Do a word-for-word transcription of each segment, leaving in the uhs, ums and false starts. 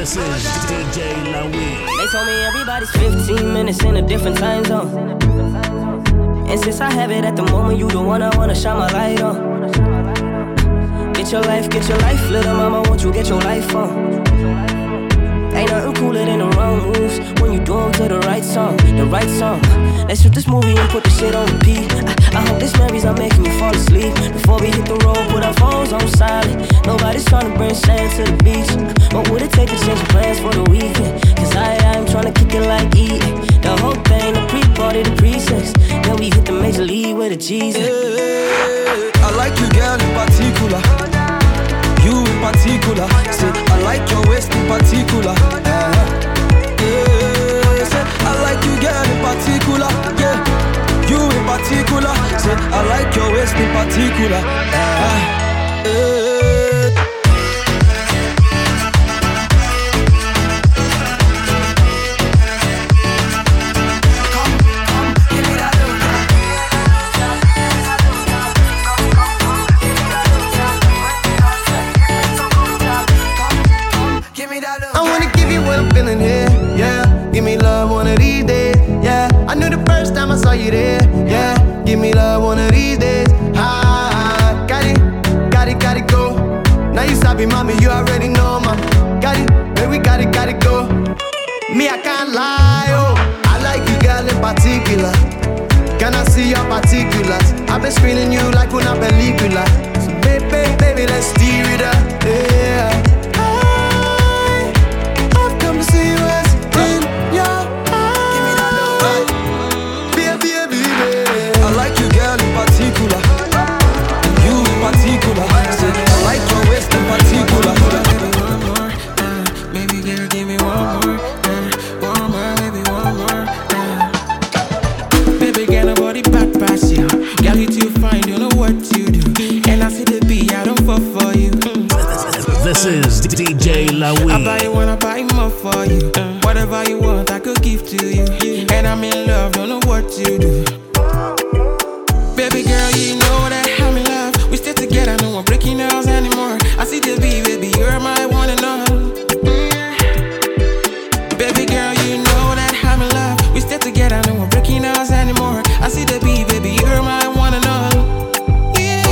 This is D J Louis. They told me everybody's fifteen minutes in a different time zone. And since I have it at the moment, you the one I wanna shine my light on. Get your life, get your life, little mama, won't you get your life on? Ain't nothing cooler than the wrong moves when you do them to the right song, the right song. Let's shoot this movie and put the shit on repeat. I, I hope this memories are making you fall asleep. Before we hit the road, put our phones on silent. Nobody's trying to bring sand to the beach. What would it take to change your plans for the weekend? Cause I, I'm trying to kick it like eating. The whole thing, the pre-party, the pre-sex. Then we hit the major league with a cheese. Hey, I like you, girl, in particular. You in particular, say I like your waist in particular. Uh, yeah, say I like you, girl, in particular. Yeah, you in particular, say I like your waist in particular. Uh, yeah. Give me love one of these days, yeah. I knew the first time I saw you there, yeah. Give me love one of these days, ah. Got it, got it, got it, go. Now you sabi, mommy, you already know, ma. Got it, baby, got it, got it, go. Me, I can't lie, oh. I like you, girl, in particular. Can I see your particulars? I've been screening you like una película. So baby, baby, let's steer it up, yeah. I, I've come to see you as particular, say I like your waist in particular. One more, uh, baby girl, give me one more, uh, one more, baby, one more. Uh. Baby girl, nobody back past you. Girl, you too fine, you know what you do. And I see the beat, I don't fall for you. Mm. This is D J Louis. I buy you one, I buy more for you. Uh. Whatever you want, I could give to you. And I'm in love, don't know what you do. Baby girl, you know that I'm in love. We stay together, no more breaking house anymore. I see the beat, baby, you're my one and all. Mm. Baby girl, you know that I'm in love. We stay together, no more breaking house anymore. I see the beat, baby, you're my one and all. Yeah.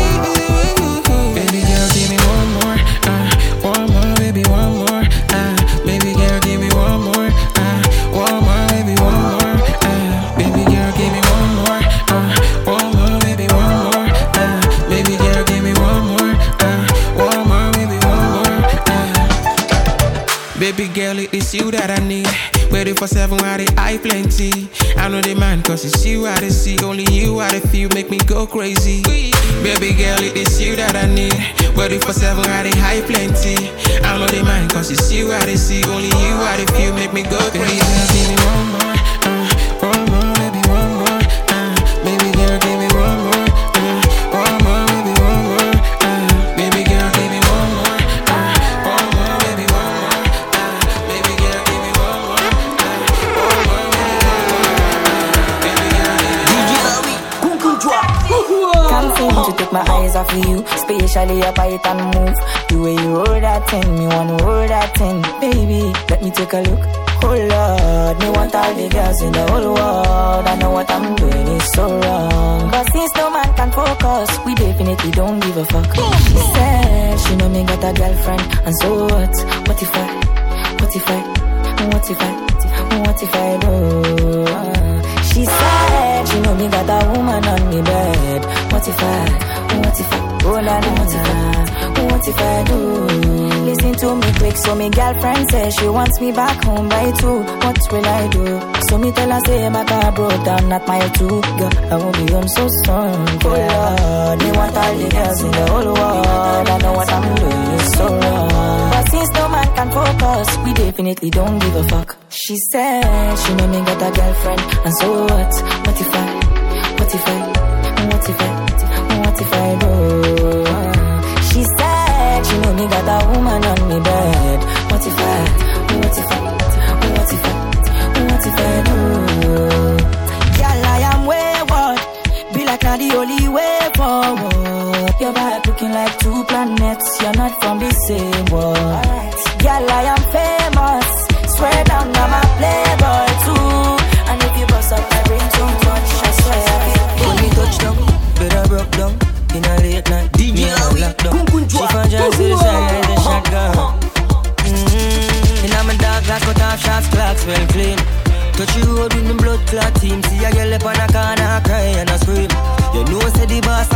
Baby girl, give me one more, uh, one more, baby, one more. Uh, baby girl, give me one more, uh, one more, baby, one more. Uh, baby girl, give me one more, uh, one more, baby, one more. Uh, baby girl, give me one more, uh, one more, baby, one more. Uh. Baby girl, it is you that I need. Ready for seven, I the eye plenty. I know the man, cause it's you I the see. Only you I the feel, make me go crazy. Baby girl, it is you that I need. Ready for seven, I the high plenty. I know the man, cause it's you I the see. Only you I the feel, make me go crazy. Baby girl, give me one more, uh, one more, baby, one more. Uh, baby girl, give me one more, uh, one more, baby, one more. Uh, baby girl, give me one more, uh, one more, baby, one more. Uh, baby girl, give me one more, uh, one more, baby, one more. Uh, baby girl, give me Can't seem to take my eyes off of you, especially your bite and move. The way you roll that thing, me wanna roll that thing. Baby, let me take a look. Oh Lord, me want all the girls in the whole world. I know what I'm doing is so wrong, but since no man can focus, we definitely don't give a fuck. She said she know me got a girlfriend, and so what? What if I, what if I, what if I, what if I do? She said she know me got a woman on me bed. What if I, what if I, oh la la, what if I, what if I do? Listen to me quick, so me girlfriend says she wants me back home by two. What will I do? So me tell her say my car broke down, not my two. Girl, I won't be home so soon. Oh Lord, me want all the girls in the whole world. I know what I'm doing is so wrong, but since no man can focus, we definitely don't give a fuck. She said she know me got a girlfriend, and so what? What if I, what if I, what if I, what if I do? She said she know me got a woman on me bed. What if I, what if I, what if I, what if I do? Girl, I am wayward, be like not the only way forward. Your vibe looking like two planets, you're not from the same world. Girl, I am famous,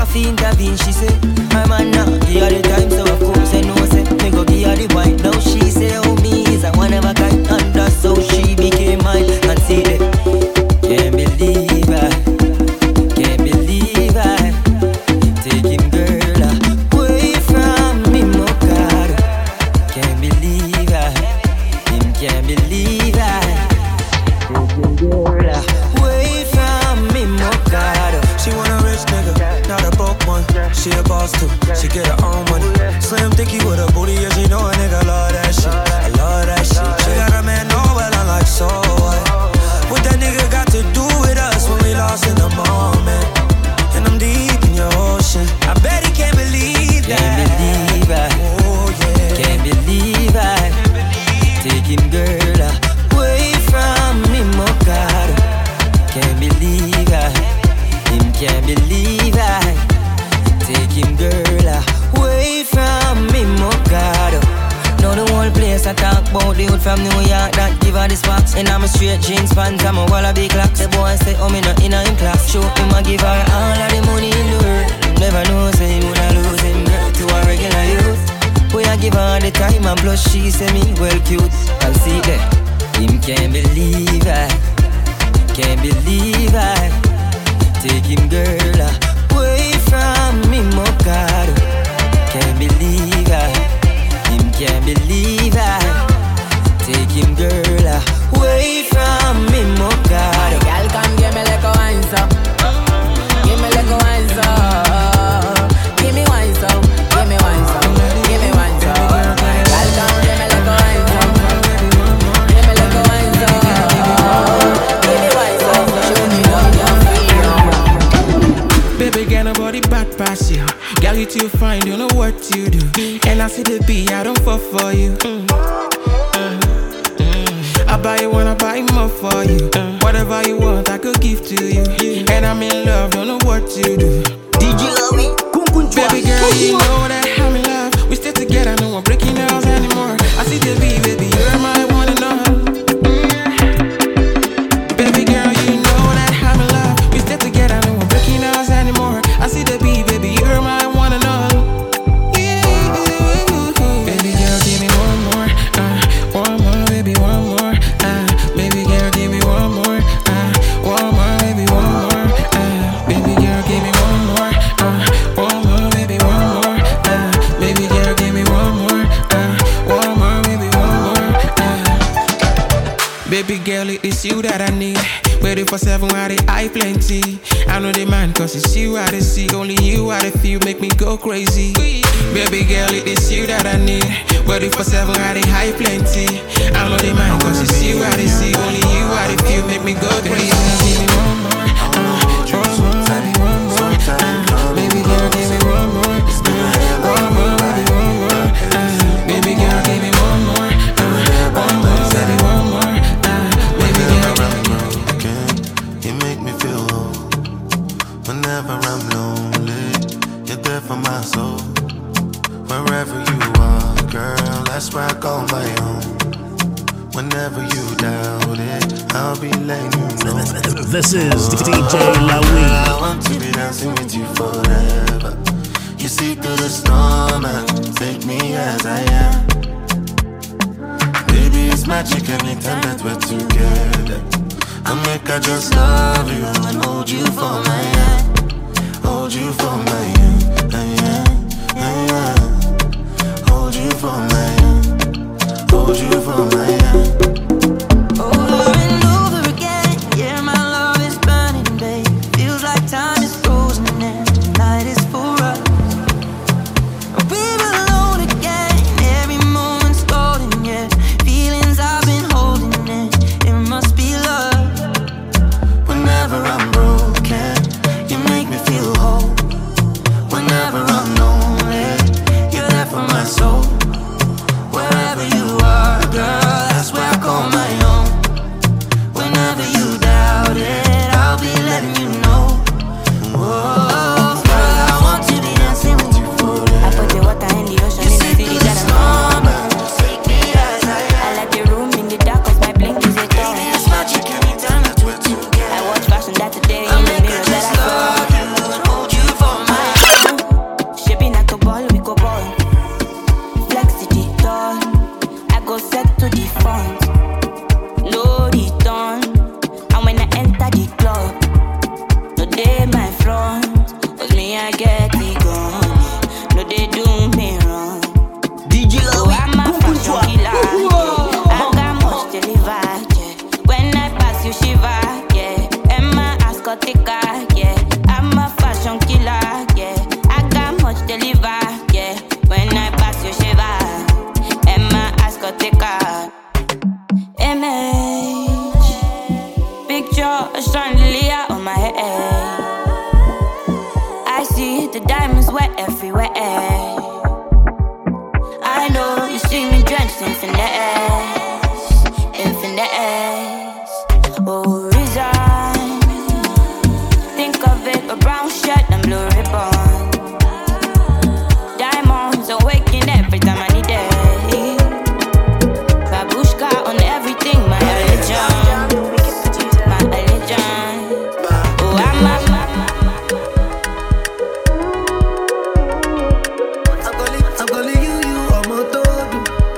have to intervene, she say. My man now, give her the time, so of course I know, say. Me go give her the wine, now she say, oh me is a one of a kind. And that's how she became mine. And see that, can't believe I, can't believe I take him, girl, away from me, my God. Can't believe I, him can't believe I take him, girl, away from me, my God. She want a rich nigga, not a broke one. She a boss too, she get her own money. Slim thicky with a booty, yeah, she know a nigga love that shit. I love that shit. She got a man, know well, I'm like, so what? What that nigga got to do with us when we lost in the moment? And I'm deep in your ocean. I bet he can't believe that. Can't believe I, oh yeah. can't believe I take him, girl, away from me, my God. Can't believe I, him can't believe I take him, girl, away from me, my God. Now the whole place I talk about the hood from New York that give her the sparks. And I'm a straight jeans pants, I'm a wallaby clocks. The boy say, oh me not in a class. Show him I give her all of the money in the world. Never know say he woulda lose him girl to a regular youth. Boy I give her the time and plus she say me well cute. I'll see that, him can't believe I, can't believe I take him, girl, away from me, my God. Can't believe I, him can't believe I take him, girl, away from me, my God. Girl, come give me like a wine, so. Give me like a wine, so. Give me wine, so. Give me wine, so. Give me wine, so. Girl, come give me like a wine, so. Give me like a wine, so. Give me wine, so. Show me love, you feel. Baby, get nobody bad pass you. Girl, you too fine, don't know what you do. And I see the beat, I don't fall for you. Mm. Uh, mm. I buy you one, I buy more for you. Uh, whatever you want, I could give to you. And I'm in love, don't know what you do. D J Lawi, Baby girl, you know that I'm in love. We stay together, no one breaking house anymore. I see the beat, baby, you're my one and all. Baby girl, you know that I'm in love. We stay together, no one breaking house anymore. I see the beat, baby, you're my one and all. Yeah. Baby girl, give me one more, uh, one more, baby, one more, uh, baby girl, give me one more, uh, one more, baby, one more, uh, baby girl, give me one more, uh, one more, baby, one more, uh, baby girl, give me one more, uh, one more, baby, one more, uh. Baby girl, it is you that I need. Waiting for seven while the eye plenty. I know the man cause it's you I see. Only you I feel make me go crazy. Baby girl, it is you that I need. Waiting for seven while the high plenty. I know the man cause it's you I see. Only you I feel make me go crazy. Give me one more, uh, one more, baby, one more, uh, baby girl, give me one more, uh, one more, baby, one more, uh, baby girl, give me one more, uh, one more, baby, one more, uh, baby girl, give me one more. You make me feel whole. Whenever I'm lonely, you're there for my soul. Wherever you are, girl, that's where I call my own. Whenever you doubt it, I'll be letting you know. This is D J Lawi. I want to be dancing with you forever. You see through the storm and take me as I am. Baby, it's magic anytime that we're together. I make I just love you and hold you for my hand. Hold you for my hand, hand, hand, hand. Hold you for my hand. Hold you for my hand. over and over again. Yeah, my love is burning, babe. Feels like time is frozen and the night is for us. We're alone again. Every moment's golden, yeah. Feelings I've been holding in. It must be love. Whenever I'm broken, you make me feel whole. Whenever I'm lonely, you're there for my soul. Wherever you are, girl, that's where I call my own. Whenever you doubt it, I'll be letting you know. Whoa, girl, I want to be dancing with you forever. I put the water in the ocean, in the city that I'm in. Take me as I am. I like the room in the dark cause my blink is a dawn. It's magic anytime that we're together. I watch fashion that today I in the make I mirror that just I saw. love you and hold you for my see the diamonds wet everywhere. I know you see me drenched in finesse, in finesse. Oh, resign. Think of it, a brown shirt and blue ribbon. Diamonds are waking every time I need it. Babushka on everything, my religion, my religion. Oh, I'm a I'm calling you, you are my dog.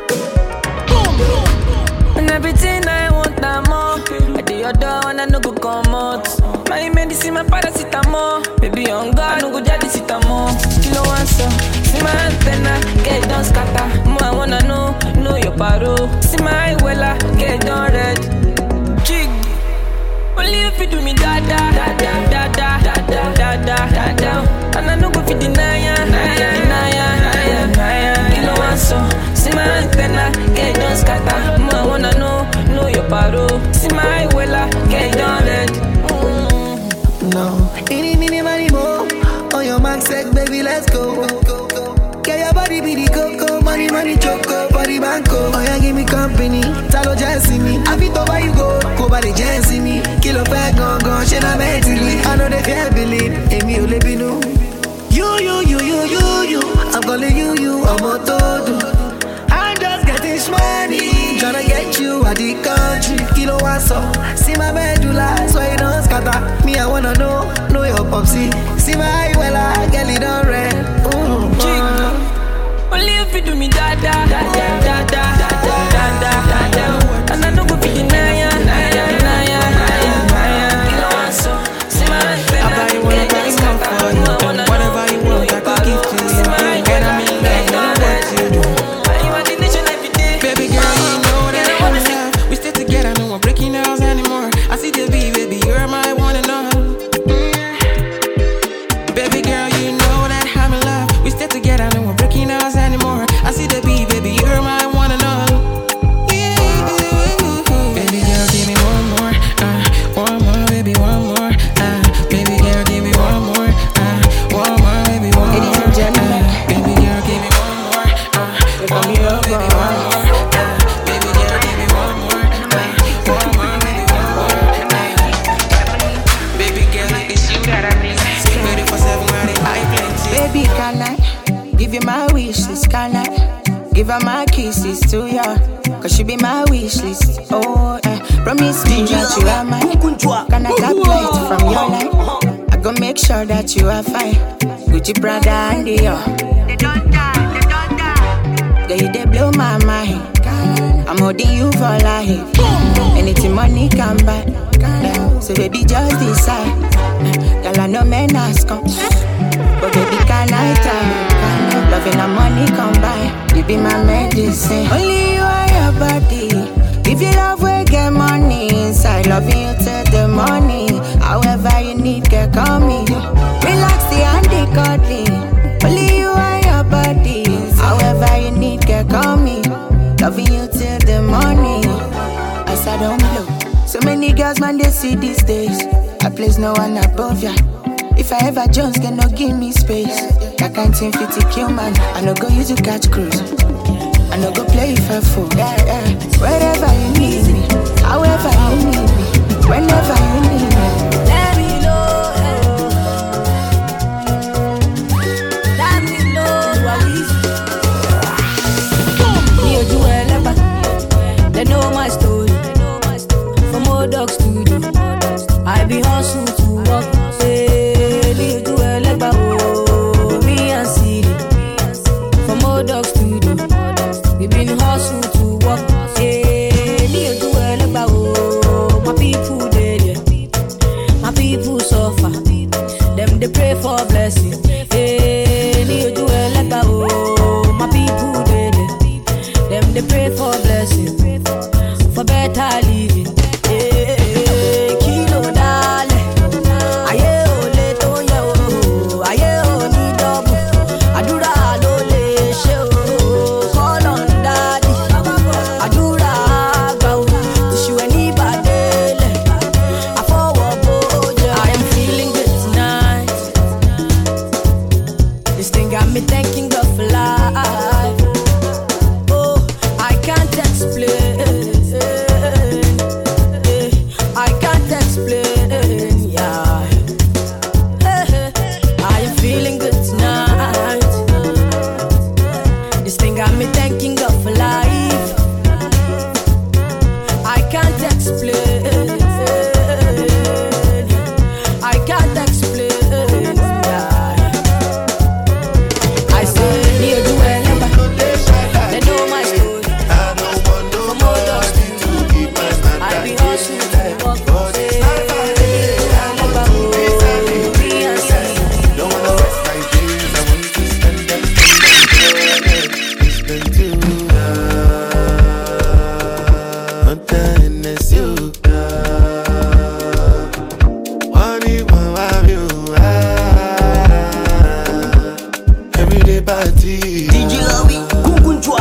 And everything I want, I'm more. I do your door and I no go come out. My medicine, my paracetamol. Baby, on God, no go jadi sitamo. Kilo answer, see my antenna, get it done scatter. More I wanna know, know your paro. See my eye wella, get it done red. Jig, only if you do me da da da da da da da da da da da. And I no go fit deny ya, deny ya, deny ya, deny ya. Kilo answer, see my antenna, get it done scatter. More I wanna know, know your paro. See my eye wella, get it done red. No, any, mini, money, more. On your mark, set, baby, let's go. Get your body, be the coco, money, money, choco, body, banco. Oh, yeah, give me company, talo, just see me. I fit over you go, go by the just see me. Kilo, fat, gone, gone, shit, I'm mentally. I know they can't believe, and me, only be new. You, you, you, you, you, you. I'm calling you, you, I'm a todo. I'm just getting money, tryna get you out the country. Kilo waso, see my medulla, so you don't scatter. Me, I wanna know, know your popsy. See my eye, well, I get it on red. Ooh, uh. Only if you do me da da da da da da da da da da. And I no go fit deny ya, deny ya, deny ya, deny ya. Kilo waso, see my antenna, I buy you one, I buy you one for you. Whatever you want, I could give to you. And I'm in love, you know what you do. Baby girl, you know that I'm in love. We stay together, no more breaking house anymore. I see the B, baby, you're my one and all. Baby girl, you know that I'm in love. We stay together, no more breaking house anymore. I see the B, baby, you're my one and all. Yeah. Baby girl, give me one more, uh, one more, baby, one more, uh, baby girl, give me one more, uh, one more, baby, one more. Ladies and gentlemen, uh, baby girl, give me one more, uh, one more, baby, one more. Baby, can I give you my wish list? Can I give her my kisses to ya? Cause she be my wish list. Oh, eh. Promise me that you are mine. Can I tap light from your light? I gon' make sure that you are fine. Gucci, Prada, and Dior. They don't die, they don't die. Girl, you they blow my mind. I'm holding you for life. Anything money can buy. Yeah. So baby, just decide. Girl, I know men ask come. But baby, can I tell? Loving and money combine. You be my medicine. Only you are your body. If you love, we get money inside. Loving you till the morning. However you need, get call me. Relax the and the cuddling. Only you are your body. However you need, get call me. Loving you till the morning. As I don't blow. So many girls, man, they see these days. I place no one above ya. If I ever Jones, can no give me space. That can't seem fit to kill man. I no go use to catch cruise. I no go play if I fool. Yeah, yeah. Wherever you need me, however you need me, whenever you need me. Let me know, let me know what we do. You do a leper. They know my story. From old dog studio, I be hustle to work. You do a leper, oh, me and City. From old dog studio, we been hustle to work. Hey, me you do a leper, oh, my people dead. This thing got me thanking God for life. Oh, I can't explain. I can't explain. Yeah, I am feeling good tonight. This thing got me thanking God for life. I can't explain. I can't explain. Yeah. I say, near you ever. They know my story. From all those to keep my man. I be hustling to walk for this life I live. I never go. Don't wanna waste my days. I want to spend them. Spend too long. Not that it's you. What do you want of you? Everyday party. D J Lawi, Kukunchwa.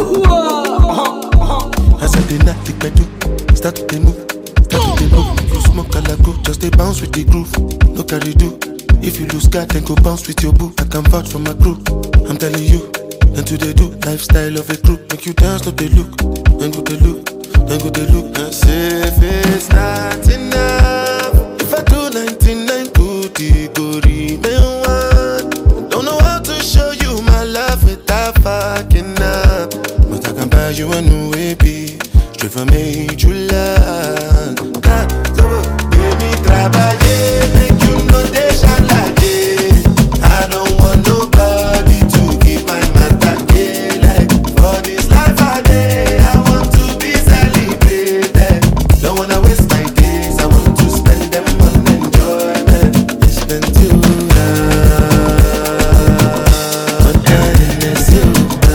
I said the night the do. Start to move, start to move. You smoke a go, just they bounce with the groove. No carry do. If you lose God, then go bounce with your boo. I can vouch for my crew. I'm telling you, and to they do lifestyle of a group. Make you dance, not they look, and go they look, and go they look. And say if it's not enough, if I do ninety-nine good, it go remain one. Don't know how to show you my love without fucking up, but I can buy you a new baby, straight from major land. God, so baby, trabaye, make you know they shall like it. I don't want nobody to give my matter gay. Like for this life I day, I want to be celebrated. Don't wanna waste my days, I want to spend them on enjoyment. It's been too long, but then it's you.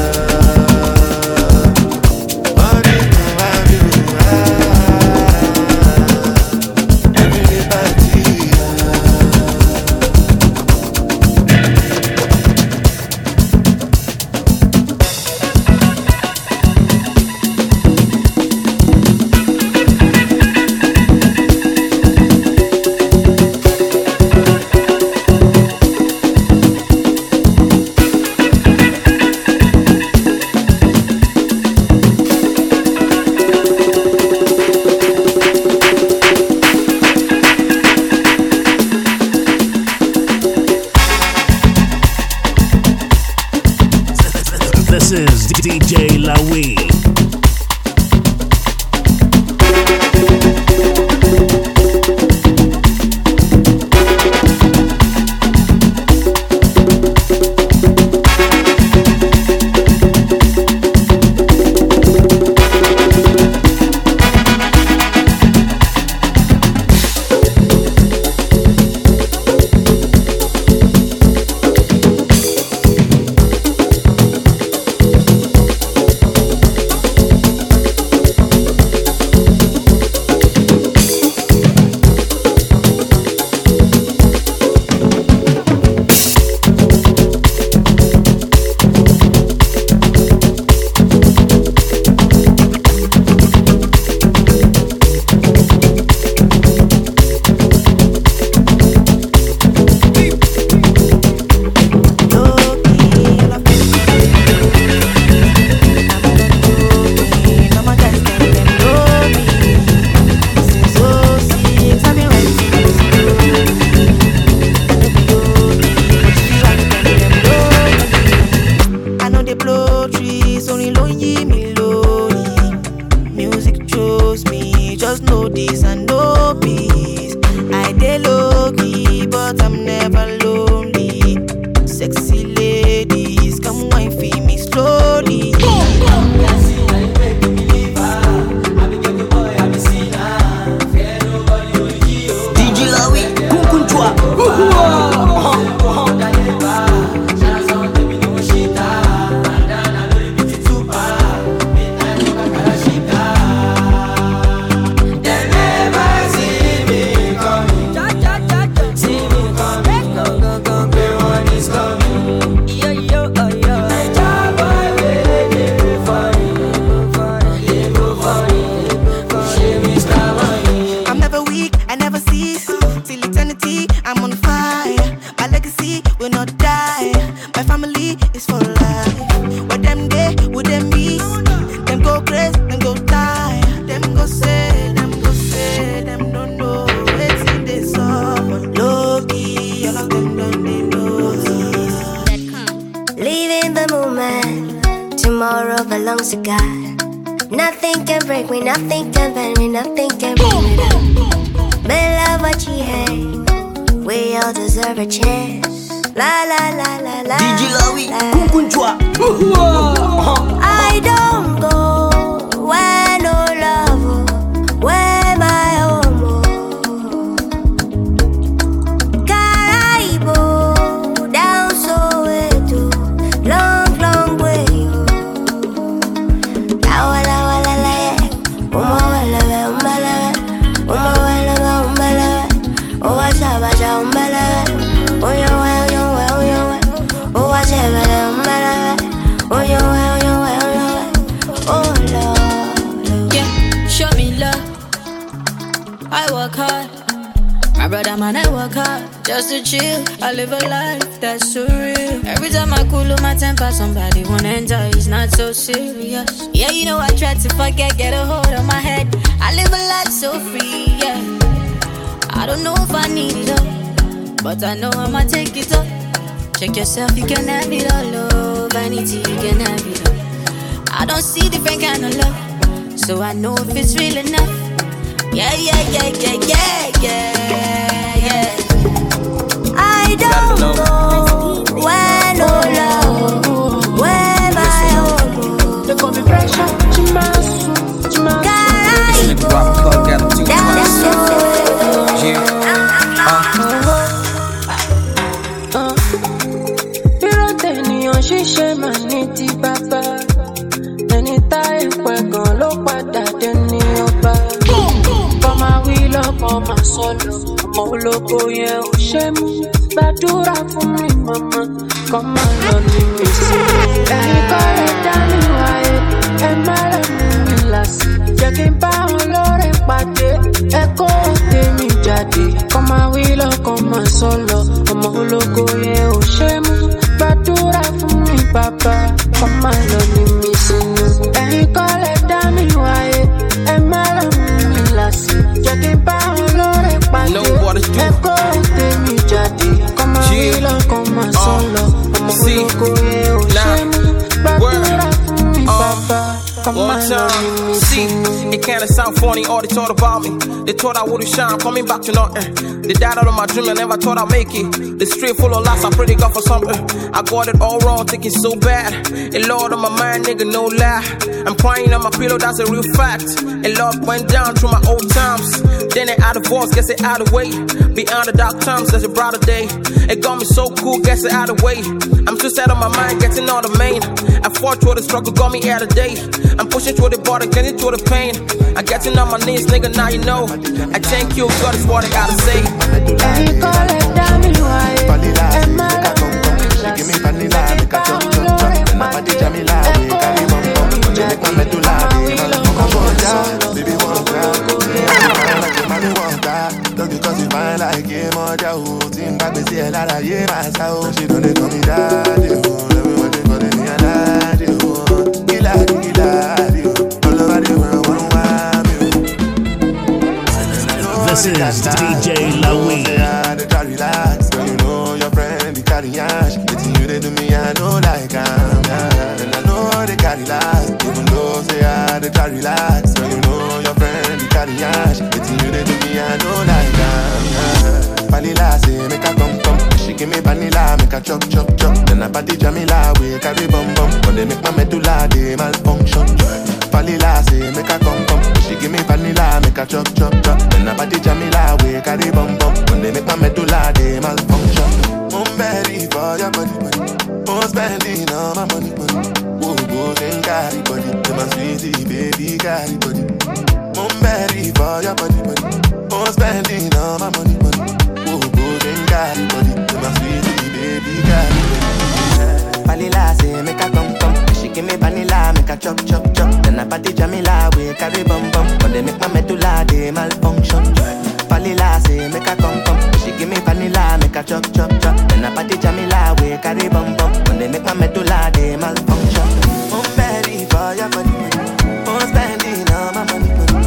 What do you have you? Everyday party. This is D J Lawi. in the moment. Tomorrow belongs to God. Nothing can break me, nothing can bend me, nothing can bring me down. May love what you hate. We all deserve a chance. La la la la la. D J Lawi, Kukunjwa. I don't go where no love, where my home. Caraibo, down Soweto, long, long way. Tawala wala la, uma wala la, uma la, uma wala la, uma la, owa sabaja uma la, oyo oyo oyo oyo, owa sabaja uma la, oyo oyo oyo, oh Lord. Yeah, show me love. I work hard. My brother man, I work hard just to chill. I live a life that's surreal. Every time I cool my temper, somebody wanna enjoy. It's not so serious. Yeah, you know I try to forget, get a hold on my head. I live a life so free. Yeah, I don't know if I need it all, but I know I'ma take it up. Check yourself, you can have it all. Love, vanity, you can have it all. I don't see different kind of love, so I know if it's real enough. Yeah, yeah, yeah, yeah, yeah, yeah, yeah. I don't go where no love, where my home. They call me pressure, Chimasu, Chimasu. Caraibo, down Soweto. Piroteniyan ṣiṣẹ́ máa ní ti bàbá. Ẹni tá ìpẹ́ gan ló padà dé ní ọba. Kọ́ máa wí lọ́kọ̀ máa sọ̀lọ̀. Ọmọ ológo yẹn ò ṣe mú. Gbàdúrà fún mi màmá. Kọ́ máa lọ ní mi sí. Ẹ̀yin kọ́ lè dá mi wáyé. Ẹ má lọ mú mi lásì. Jẹ́ kí n bá wọn lórí pàdé. Ẹ kó tèmi jáde. Kọ́ máa wí lọ́kọ̀ máa sọ̀lọ̀. Ọmọ ológo yẹn ò ṣe mú. Gbàdúrà fún mi bàbá. Kọ́ máa lọ ní mi sínú. Ẹ̀yin kọ́ lè dá mi wáyé. Ẹ má lọ mú mi lásì. Jẹ́ kí n bá wọn lórí pàdé. Ẹ kó tèmi jáde. Kọ́ máa wí lọ́kọ̀ máa sọ̀lọ̀. Ọmọ ológo yẹn ò ṣe mú. Gbàdúrà fún mi bàbá. One time, see, it kinda sound funny, all they thought about me. They thought I wouldn't shine, coming back to nothing. They died out of my dream, I never thought I'd make it. The street full of lies, I pray to God for something. I got it all wrong, thinking so bad. A lot on my mind, nigga, no lie. I'm crying on my pillow, that's a real fact. A lot went down through my old times. Then they out of voice, guess it out of way. Beyond the dark times, there's a brighter day. It got me so cool, guess it out of way. I'm too sad on my mind, getting all the main. I fought through the struggle, got me out of day. I'm pushing through the border, getting through the pain. I getting on my knees, nigga, now you know. I thank you, God is what I gotta say. Ẹ̀yin kọ́ lè dá mi wáyé. Ẹ má lọ mú mi lásì. Jẹ́ kí n bá wọn lórí pàdé. Ẹ kó tèmi jáde. Kọ́ máa wí lọ́kọ̀ máa sọ̀lọ̀. Baby, one crowd. Mommy, one car. Don't because you find like him or Yahoo. Team back, we see a lot of yeah, my soul. She don't call me daddy, oh. Everyone they calling me a daddy, oh. Gila, gila, all over the world, one wild. This is D J Lawi. They try relax, when you know your friend, they carry ash. It's you they do me, I know like I'm, yeah. And I know they carry last, even though say I they try relax, when you know your friend, they carry ash. It's you they do me, I know like I'm, yeah. Vanilla say make a come come, she give me vanilla, make a chop chop chop. Then I party Jamila, we carry bum bum, when they make my medulla, they malfunction. Vanilla say make a come come, she give me vanilla, make a chop chop chop. Then I party Jamila, we carry bum bum, when they make my medulla, they malfunction. I'm ready for your body, body. I'm spending all my money, money. Whoa, whoa, then carry body, to my sweetie, baby, carry body. I'm ready for your body, body. I'm spending all my money, money. Whoa, whoa, then carry body, to my sweetie, baby, carry body. Vanilla say make a come come, she give me vanilla, make a chop chop chop. Then I party Jamila, we carry bum bum, when they make my medulla, they malfunction. Vanilla say make a come come, she give me vanilla, make a chop chop chop. Then I party Jamila, we carry bum bum, when they make my medulla, they malfunction. I'm ready for your body, I'm spending all my money, money.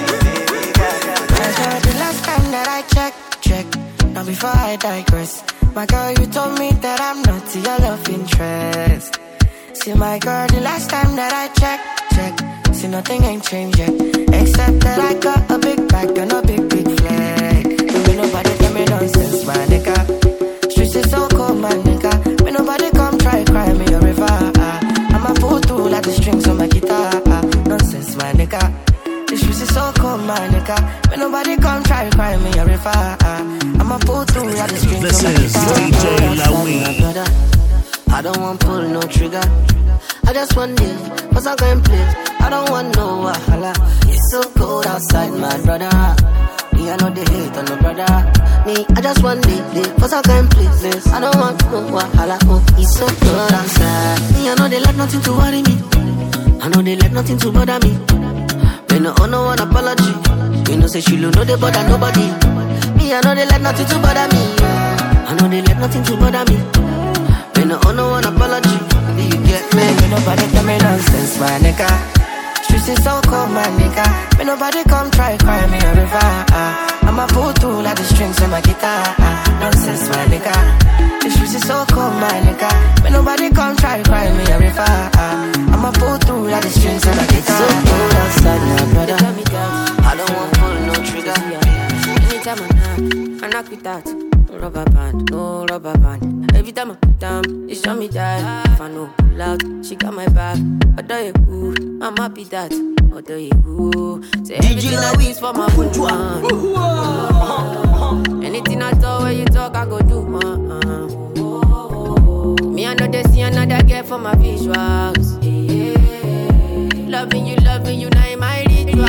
The last time that I check, check. Now before I digress, My girl, you told me that I'm not your love interest. See, my girl, the last time that I checked, check, see, nothing ain't changed yet. Except that I got a big bag and a big, big flag. Ain't nobody tell me nonsense, my nigga. Streets is so cold, my nigga. Ain't nobody come try cry me a river. I'ma pull through like the strings on my guitar. Nonsense, my nigga. The streets is so cold, my nigga. Ain't nobody come try cry me a river. I'ma pull through like the strings this on my guitar. This is D J Lawi. I don't want pull no trigger. I just want this, cause I'm going play. I don't want no wahala. It's so cold outside, my brother. Me, I know they hate on no brother. Me, I just want this, cause I'm going places. I don't want no wahala. Oh, it's so cold outside. Me, I know they like nothing to worry me. I know they like nothing to bother me. Me no owe no one apology. Me no say she know they bother nobody. Me, I know they like nothing to bother me. I know they like nothing to bother me. Me no owe no one apology. Do you get me? Me nobody tell me nonsense, my nigga. Streets is so cold, my nigga. Me nobody come try cry me a river. uh. I'ma pull through like the strings on my guitar. uh. Nonsense, my nigga. The streets is so cold, my nigga. Me nobody come try cry me a river. uh. I'ma pull through like the strings on my guitar. So cold outside, my brother. I don't want pull no trigger. Anytime I knock, I knock with that. No rubber band, no rubber band. Every time I put down, they show me that. If I know pull out, she got my back. Although you ooh, I'm happy that. Although you ooh, say everything I do is for my woman. Anything I talk, when you talk, I go do. Uh-uh. Me, I know they see another girl for my visuals. Yeah. Loving you, loving you, now in my ritual.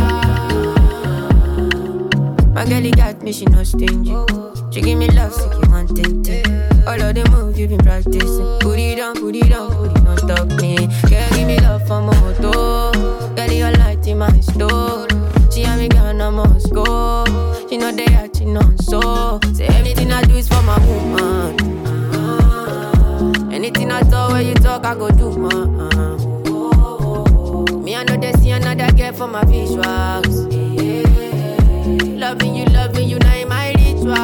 My girl, you got me, she no stingy. She give me love, so you want it. All of the moves you been practicing. Put it on, put it on, put it on top me. Girl, give me love for my moto. Girl, you're light in my store. She and me girl, I must go. She know they are, she know so. Say everything I do is for my woman. Anything I talk, when you talk, I go do, man. Me, I know they see another girl for my visuals. Loving you, loving you, now in my ritual.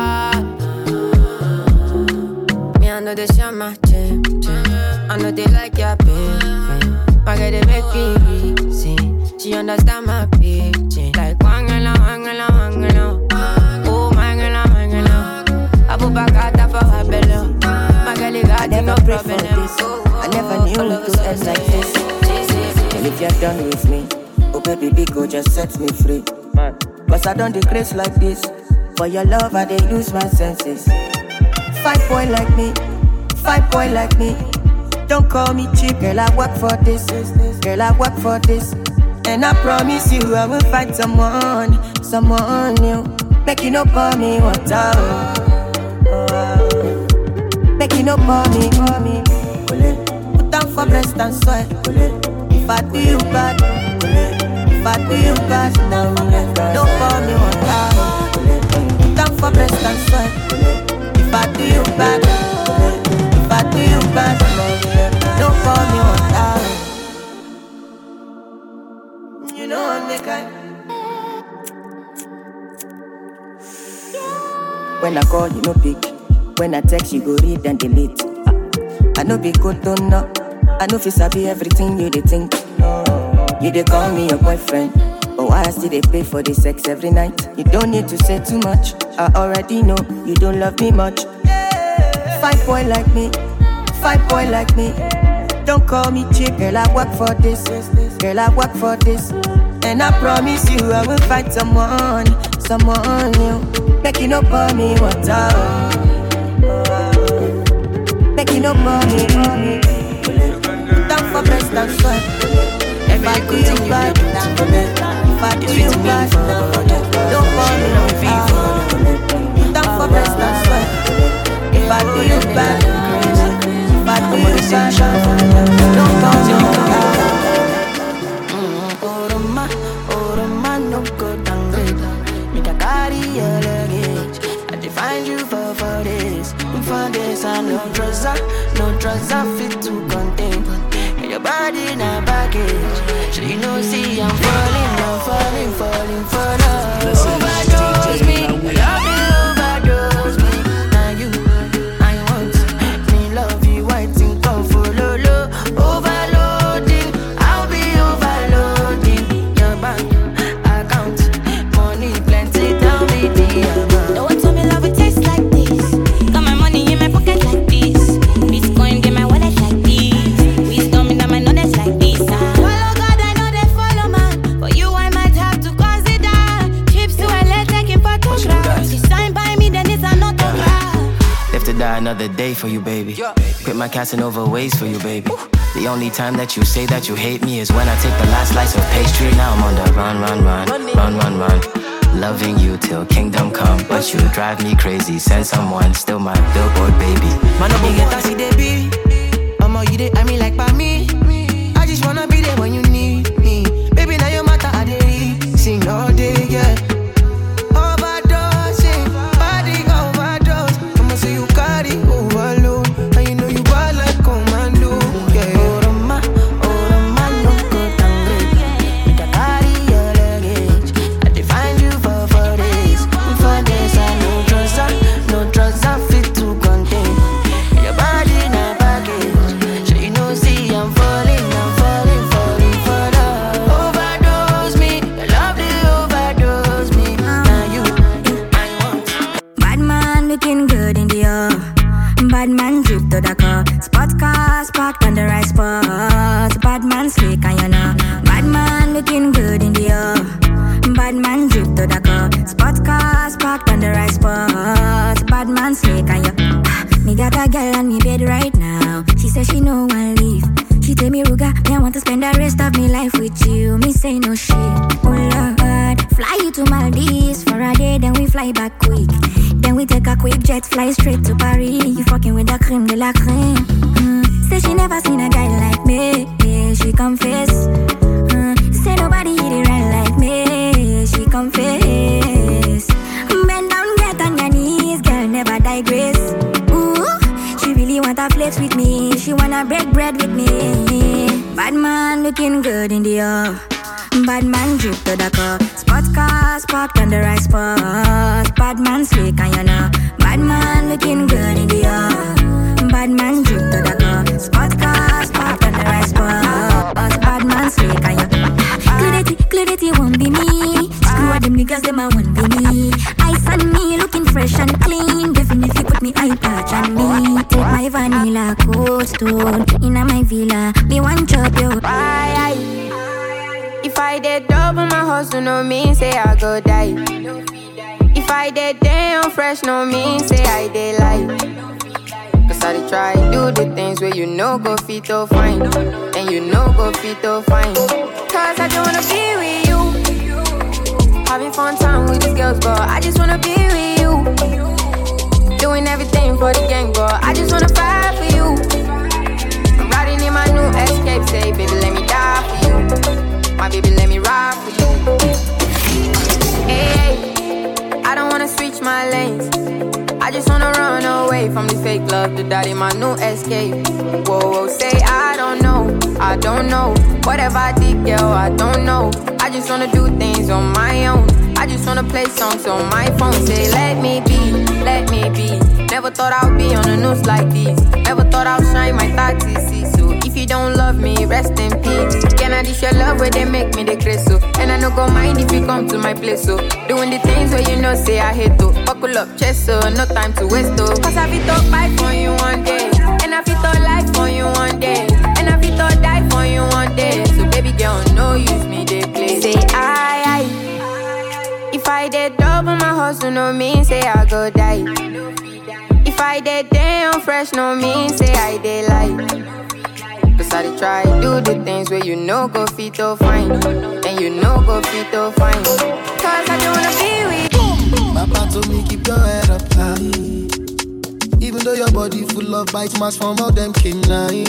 Me, I know they share my gym, gym. I know they like your pain. My girl, they make me reason. She understand my pitching. Like, wangala, wangala, wangala. Oh, mangala, mangala. I put back out for her belly. My girl, you got no problem. I never knew it could end like this. And if you're done with me, oh baby, big go just set me free. Cause I don't decrease like this. For your love, I dey lose my senses. Five boy like me, five boy like me. Don't call me cheap, girl, I work for this. Girl, I work for this. And I promise you, I will find someone, someone new. Make you no pour me water. Make you no pour me, pour me. Put down for breast and soil. If I do you bad, if I do you bad, don't pour me water. Put down for breast and soil. If I do you bad, if I do you bad, don't pour me water. You know I'm the guy. When I call, you no pick. When I text, you go read and delete. I know be good, don't know. I know if you sabi everything you dey think. You dey call me your boyfriend, but why I still dey pay for the sex every night? You don't need to say too much. I already know you don't love me much. Five boy like me, five boy like me. Don't call me cheap, girl, I work for this. Girl, I work for this. And I promise you I will find someone, someone new. Make you no pour me water. Make you no pour me, pour me. Down for breast and sweat. If I do you bad, if I do you bad, don't pour me no fever. Down for breast and sweat. If I do you bad, if I do you bad, don't pour me no fever. Oroma, oroma no go down great. Me da carry your luggage. I define you for for this, for this. I no trouser, no trouser fit to contain. Your body in a baggage. So you know, see, I'm falling, I'm falling, falling for love. Overdose me, love you, overdose me. Now you, day for you, baby. Quit my Casanova ways for you, baby. The only time that you say that you hate me is when I take the last slice of pastry. Now I'm on the run, run, run, run, run, run. Loving you till kingdom come, but you drive me crazy. Send someone, still my billboard baby. Man, no get to see the beat. Mama, you dey, I mean like by me. I just wanna be there when you need me. Baby, now your matter I dey sing all day, yeah. Overdosing, body overdose. I'ma say you carry overload, and you know you bad like commando, yeah. Oh, Roma, oh, Roma, no go tangre. Make I carry your luggage. I define you for for days, for days. I no trust, no trust, I fit to contain your body na baggage. So you know, see I'm falling, I'm falling, falling for love. Overdose me, your love they overdose me. Now you, I want. Bad man looking good in the air. Bad man drip to the car. Spot cars parked on the right spot. Bad man slick and you know. Bad man looking good in the air. Bad man drip to the car. Spot cars parked on the right spot. Bad man slick and you. Ah, me got a girl on me bed right now. She says she no one leave. She tell me, Ruga, me I want to spend the rest of me life with you. Me say no shit. Oh Lord, fly you to Maldives for a day, then we fly back quick. Then we take a quick jet, fly straight to Paris. You fucking with the creme de la creme. Mm. Say she never seen a guy like me. Yeah, she confess. Mm. Say nobody hit it right like me. She confess. Bend down, get on your knees, girl, never digress. Ooh, she really want to flex with me. She wanna break bread with me. Bad man looking good in the air. Bad man drip to the car. Spot cars parked on the right spot. Bad man slick and you know. Bad man looking good in the air. Bad man drip to the car. Spot cars parked on the right spot. Bad man slick and you know. Clarity, clarity won't be me. Screw all them niggas, them I won't be me. Ice on me, looking fresh and clean. Definitely put me eye patch on me. Take my vanilla cold stone inna my villa. Me one chop yo. Why? If I did double my hustle, no mean say I go die. If I did damn fresh, no mean say I did lie. Cause I dey try do the things where you know go fit to fine, and you know go fit to fine. Cause I just wanna be with you, having fun time with these girls, but I just wanna be with you, doing everything for the gang, but I just wanna fight for you. I'm riding in my new Escape, say baby let me die for you. My baby, let me ride for you. Hey, I don't wanna switch my lanes. I just wanna run away from this fake love. The daddy, my new Escape. Whoa, whoa, say I don't know, I don't know. Whatever I did, girl, I don't know. I just wanna do things on my own. I just wanna play songs on my phone. Say, let me be, let me be. Never thought I'd be on the news like this. Never thought I'd shine my thirty C. So if you don't love me, rest in peace. Can I dish your love where they make me the grace so? And I no go mind if you come to my place so. Doing the things where you know say I hate to. Buckle up chest so, no time to waste though. Cause I fit to fight for you one day, and I fit to life for you one day, and I fit to die for you one day. So baby girl, no use me they play. Say I, I. If I did double my hustle, no mean say I go die. If I did damn fresh, no mean say I did lie. Cause I dey try do the things where you know go fit to fine, and you know go fit to fine. Cause I don't wanna be with you. Papa told me keep your head up high. Even though your body full of bites, mass from all them king nine.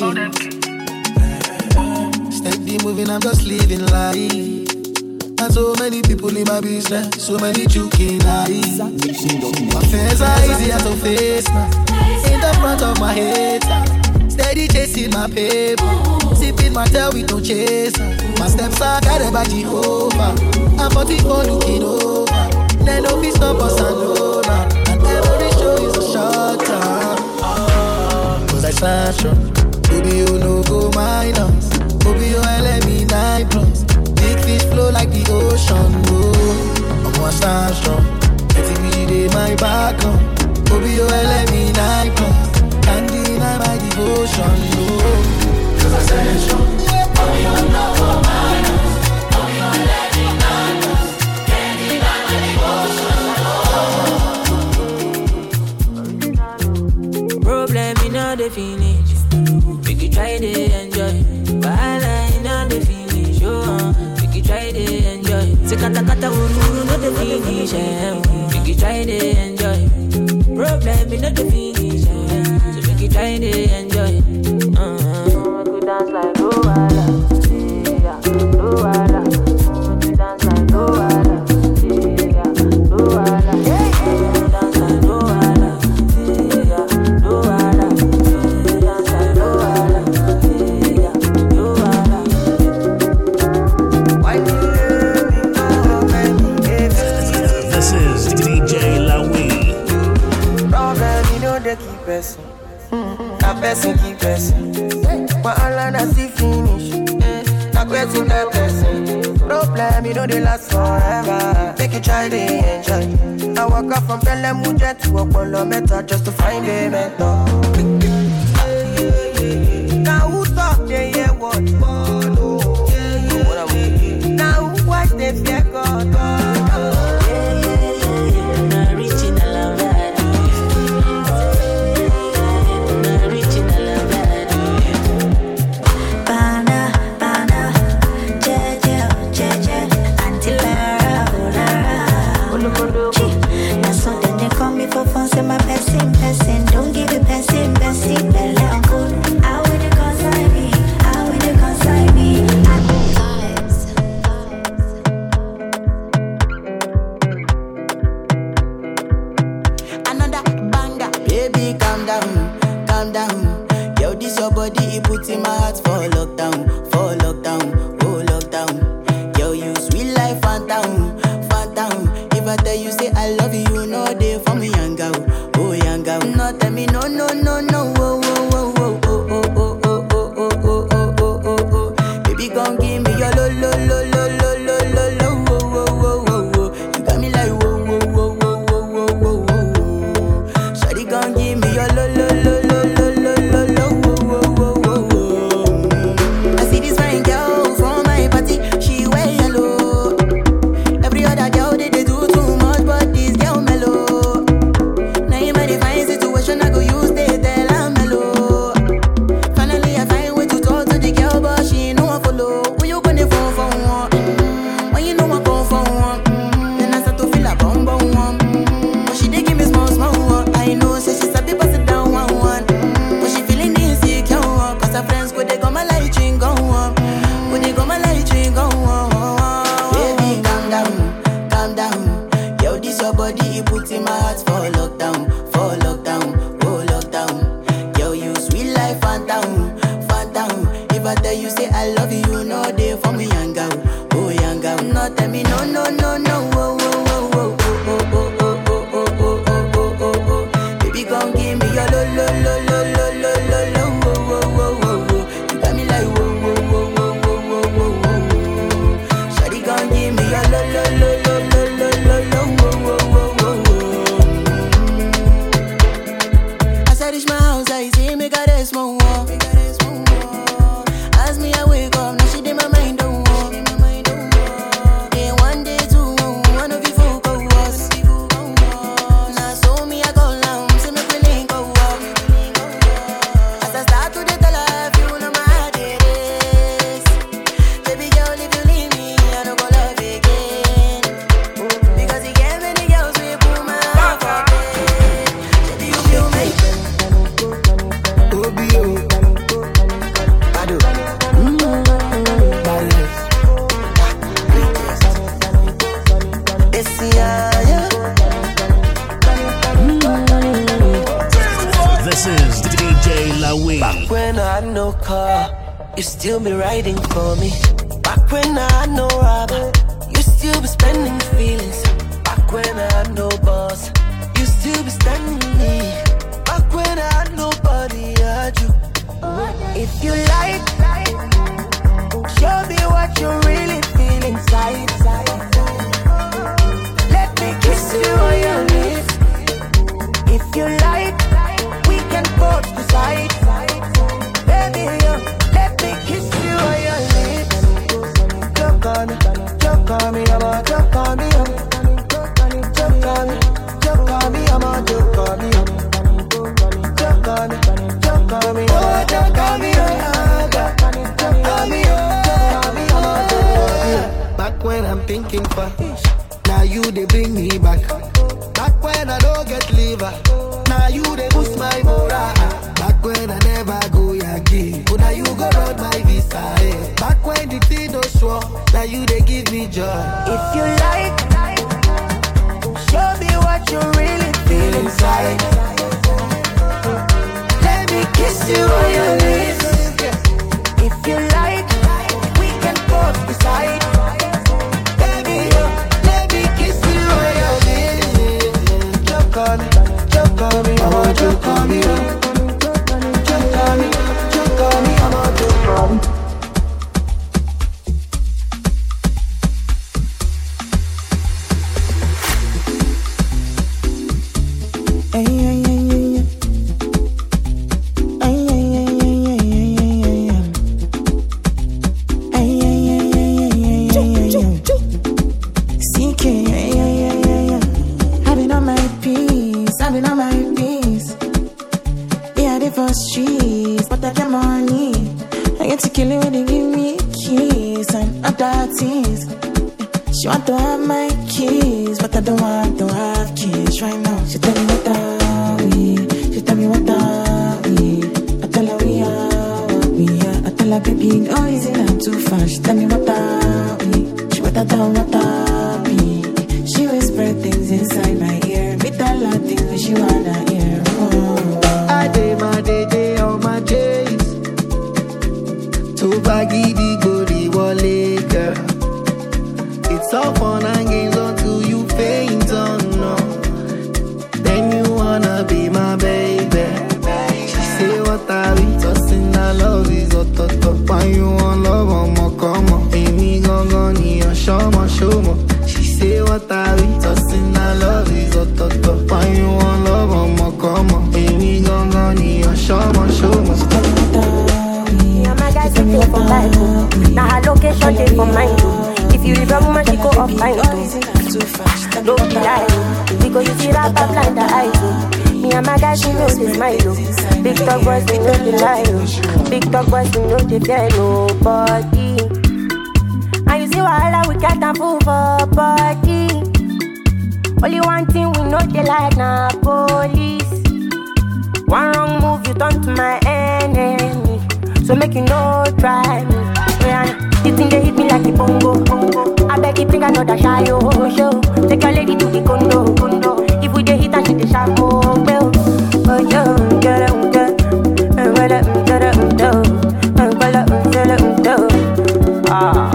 Steady moving, I'm just living life. And so many people in my business, so many choking eyes. My fears are easier to face now. In the front of my head, steady chasing my paper, sipping my tail with no chaser. My steps are guided by Jehovah. I'm forty-four looking over. Then no be stop us and over. And every show is a short time. Cause I stand strong. Baby, you no go minus. Baby, you let me nine plus. Big fish flow like the ocean, oh. I'm gonna stand strong. Getting me today, my back on. Baby, you let me nine plus. Can't deny my devotion, no. Cause I stand strong. Oh, you know what mine is. Oh, you let me nine plus. Can't deny my devotion, no. Problem know the finish. Make you try to enjoy. Wahala, you know the finish. Oh, make you try to enjoy. Say kata kata uru, know the finish. Make you try to enjoy. Problem, you know the finish. So make you try to enjoy. Uh-huh. Make you dance like Luwala, yeah, Luwala. Make you dance like Luwala, yeah, Luwala. Make you dance like Luwala, yeah, Luwala. Make you dance like Luwala, yeah, Luwala. Why do This is D J Lawi. Problem, you know they keep pressing. That person keep pressing. But all I see finish. That person that person. Problem, you know they last forever. Make you try to enjoy. I walk up from Pelham Mujet to Apollo Meta just to find a mentor. Now who talk they hear what? Now who watch they fear God? My person, person, don't give it person, person, belly on good. I will the consign me, I will the consign me. Another banger, baby, calm down, calm down. Yo, this your body, it puts in my heart for lockdown, for lockdown, oh lockdown. Yo, you sweet life, phantom, phantom. If I tell you say I love you, you know they for me young girl. No, tell me no, no, no, no, oh, oh, oh, oh, oh, oh, oh, oh, oh, oh, oh, oh, oh, oh. Baby, gon' give me your lo, lo, lo, lo, lo, lo, lo, lo, oh, oh, oh, oh, oh. You got me like whoa, whoa, whoa, whoa, whoa, whoa, whoa, whoa. Shawty gon' give me your lo, lo, lo, lo, lo, lo, lo, lo, oh, oh, oh, oh, oh. I see this fine girl from my party, she wear yellow. Every other girl they, they do too much, but this girl mellow. I go use they tell I'm mellow. Finally I find way to talk to the girl, but she ain't no one follow. When you gonna phone for one? Mm-hmm. When you know I go for one? Mm-hmm. Then I start to feel a bum bum one. Mm-hmm. But she dey give me small small one. I know say she's a people sit down one one. Mm-hmm. But she feeling insecure one. Cause her friends go they go my light ring go on. Go they go my light ring go on. Baby calm down, calm down. Yo, this your body, it puts in my heart for lockdown, for lockdown. Phantom, phantom. If I tell you say I love you, you know they for me young girl, oh young girl. No tell me no, no, no, no, oh, oh, oh, oh, oh, oh, oh, oh, oh, oh, oh, oh, oh, oh. Baby, gon' give me your lo, lo, lo, lo, lo, lo, lo, lo, oh, oh, oh, oh, oh. You got me like whoa, whoa, whoa, whoa, whoa, whoa, whoa, whoa. Shawty gon' give me your lo, lo, lo, lo, lo, lo, lo, lo, oh, oh, oh, oh. As I reach my house, I see me got a small wall. As me I wake up, now she did my mind don't walk. Then one day two, one of you folk go us. Now so me I go down, see me feeling go up. As I start to tell her, you know my heart it is. Baby girl, if you leave me, I don't go love again. Because you gave me the girls we put my heart for bed. Baby, you feel me? This is D J Lawi. Back when I had no car, you still be riding for me. Back when I had no rubber, you still be spending feelings. Back when I had no boss, you still be standing me. Back when I had nobody, I had you. If you like, show me what you really feel inside. Let me kiss you on your lips. If you like, we can both decide. Baby, yo, let me kiss you on your lips. Choke on me, choke on me, I'm a choke on me, I'm choke on me, choke on me, I'm a choke on me, choke on me. you they bring me back. Back when I don't get liver. Now you they boost my morale. Back when I never go Yankee. But now you go run my visa. Eh. Back when the thing no sure. Now you they give me joy. If you like, show me what you really feel inside. Let me kiss you on your lips. If you like, we can both decide. Baby, let me kiss you on your lips. Choke on me, choke on me, I'm on choke on me. Choke on me, choke on me, I'm on choke on me. She want to have my keys, but I don't want to have kids right now. She tell me what are we? She tell me what are we? I tell her we are what we are. I tell her baby, no easy, not too fast. She tell me what are we? She what I don't what are we? She whisper things inside my ear. Me tell her things that she wanna hear. Oh. I did my day day on my days. Too baggy the body wale girl. It's all fun and games until you faint on no. Then you wanna be my baby. She say what I be tossing, I love is a top. Why you want love on my come on? Amy gon' gon' need a show my show my. She say what I be tossing, I love is a top. Why you want love on my come on? Amy gon' gon' need a show my show my. Yeah, my guys are there for my room. Now her location they for my room. If you leave a woman, she go up my too. Don't be lying, because you see that bad blind the eyes. Me and my guys, we know this my look. Big dog boys, we know the lie. Big dog boys, we know they fear nobody. And you see wahala, we can't move for body. Only one thing we know they like na police. One wrong move, you turn to my enemy. So make you no try me. Yeah. You think they hit me like a bongo, bongo. I beg you bring another shy oh show. Take your lady to the condo, condo. If we dey hit and she dey sharp more, well. Oh yo, get it, get it, get it, get it, get it, get it. Ah.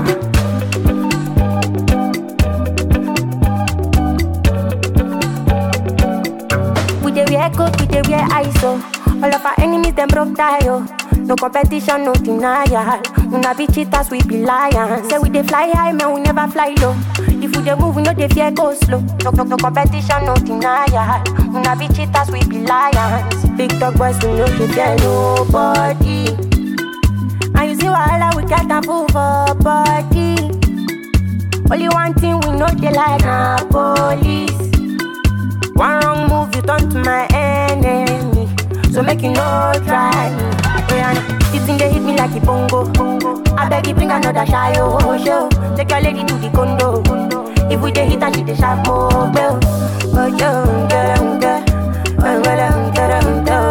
We dey wear coat, we dey wear I S O. All of our enemies them broke tie. No competition, no denial. Una be cheaters, we be lions. Say we dey fly high, man, we never fly low. If we dey move, we know they fear go slow. No, no, no competition, no denial. Una be cheaters, we be lions. Big dog boys, we know they fear nobody. And you see wahala, we can't move for body. Only one thing we know they like na police. One wrong move, you turn to my enemy. So make you no try me. You think they hit me like a bongo, bongo. I beg you bring another shy oh show. Take your lady to the condo, condo. If we dey hit and she dey sharp more, well. Oh yo, get it, get it, get it, get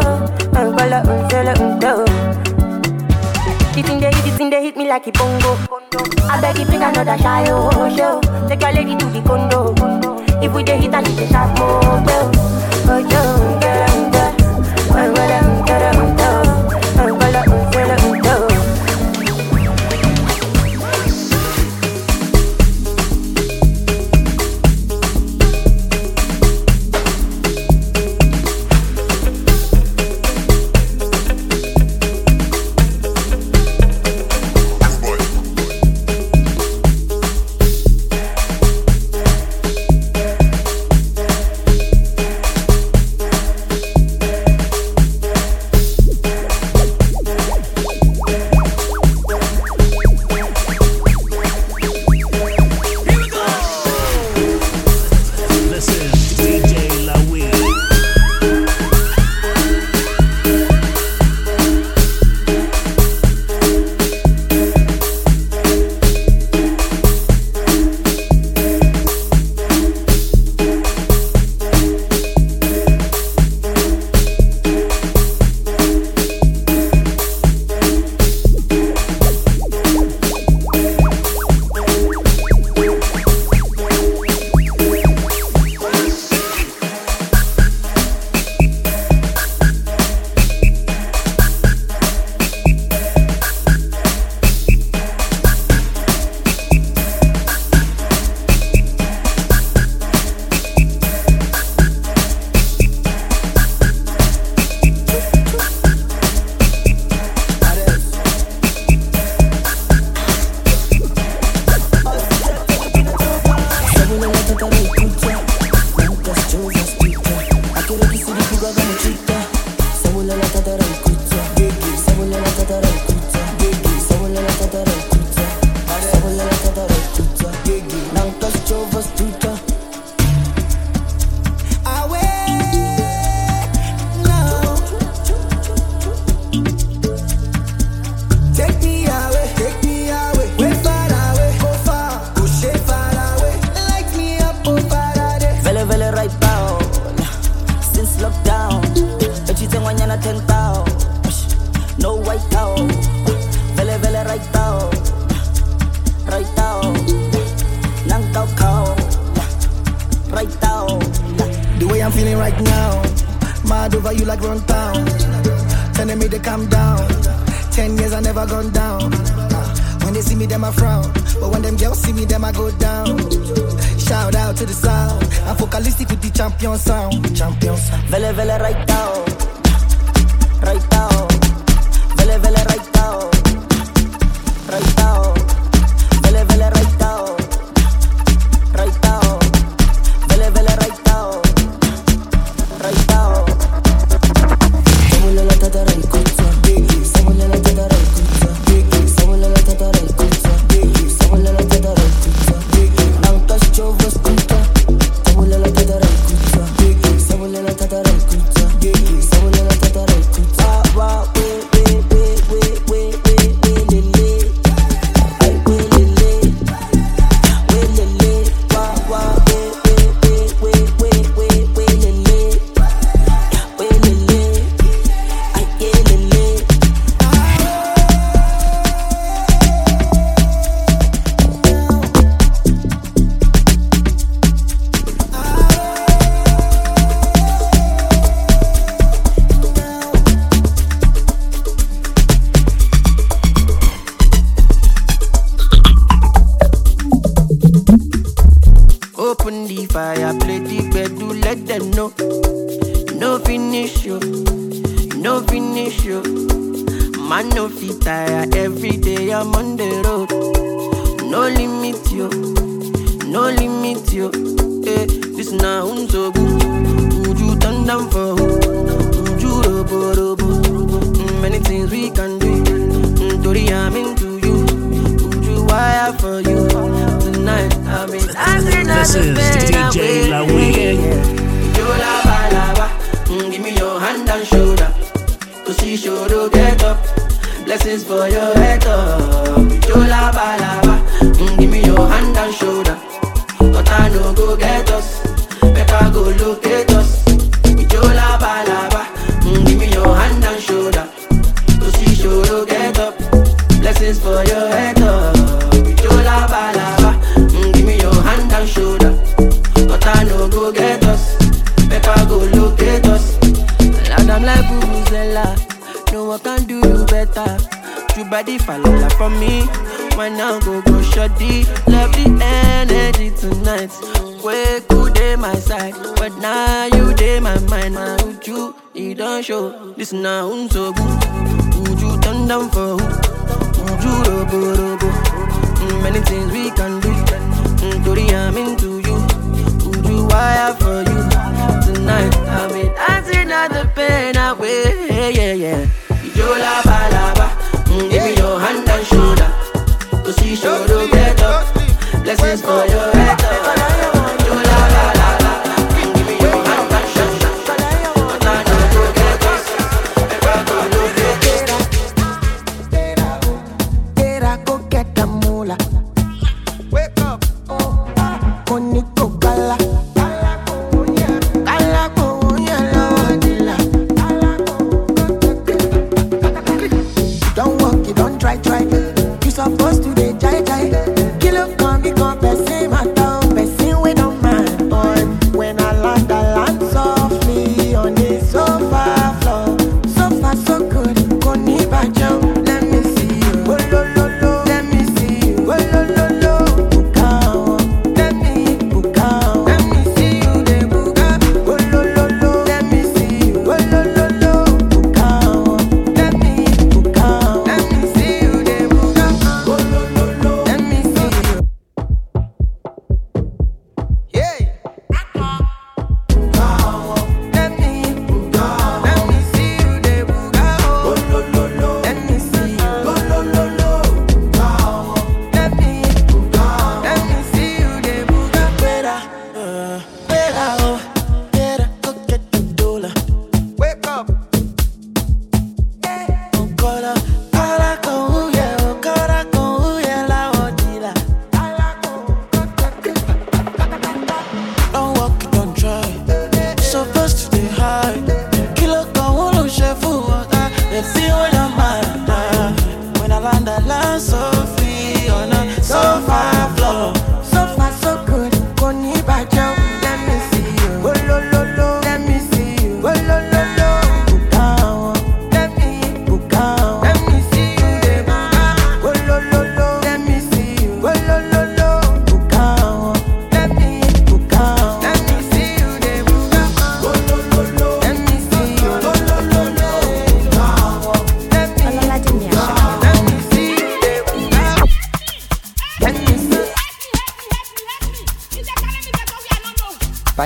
it, get it. You think they hit, you think they hit me like a bongo, bongo. I beg you bring another shy oh show. Take your lady to the condo, condo. If we dey hit and she dey sharp more, well. Oh yo, get it, get it, get it, get it. tatara kuta, sabula la tatara kuta, sabula la tatara kuta, nanka chova stuta. ten thousand, no white out, vele vele right out, right out, nang tao kao, right out. The way I'm feeling right now, mad over you like run town, telling me to calm down. Ten years I never gone down. When they see me, them I frown, but when them girls see me, them I go down. Shout out to the sound, I'm focalistic with the champion sound, champion sound. Vele vele right out. Right out, vele vele right out, right out, vele vele right out, right out, vele vele right out, right out. Sabula la tatara kuta, sabula la tatara kuta, sabula la tatara kuta, sabula la tatara kuta, nanka chova skuta, sabula la tatara kuta, sabula la tatara kuta, sabula la tatara kuta. Wow, wait, wait, wait, wait, wait, wait, wait, lele. Ay, wait, lele. Wait, lele. Wow, wow, wait, wait, wait, wait, wait, wait, wait, lele. Wait, lele. Ay, yeah, lele. Open the fire, play the bed, do let them know. No finish you, no finish you. Man no fit tire, every day I'm on the road. No limit you, no limit you. Eh, this now so good. Would you turn down for who? Would you robo robo? Mm, many things we can do. Mm, Tori, I'm into you. Would you wire for you? Tonight I've been asking. This is D J Lawi. Yo lava lava, mm, give me your hand and shoulder. To see shoulder get up, blessings for your head up. Yo lava lava, mm, give me your hand and shoulder. But I no go get us, better go locate us. Yo lava lava, mm, give me your hand and shoulder. To see shoulder get up, blessings for your head up. Yo lava lava, mm, give me your hand and shoulder. But I no go get us, better go locate us. Lord, I'm like Vuvuzela, no one can do you better. True body fall from me, why now go go shoddy. Love the energy tonight, way cool day my side. But now you day my mind, man, would you, you don't show. This now I'm so good, would you turn down for who? Would you robo robo? Mm, many things we can do, mm, Tori, I'm into you. Would you wire for you? Tonight I've been dancing at the pain away, yeah, yeah, yeah. Yo lava lava, mm, give me your hand and shoulder. To see shoulder get up, blessings for your head up. Yo lava lava, mm, give me your hand and shoulder. But I know go get us, never go locate us. Era go get the moolah. Wake up, Koniko Kala. Don't walk, you don't try, try. You supposed to be jai jai. Kill up, come become the same.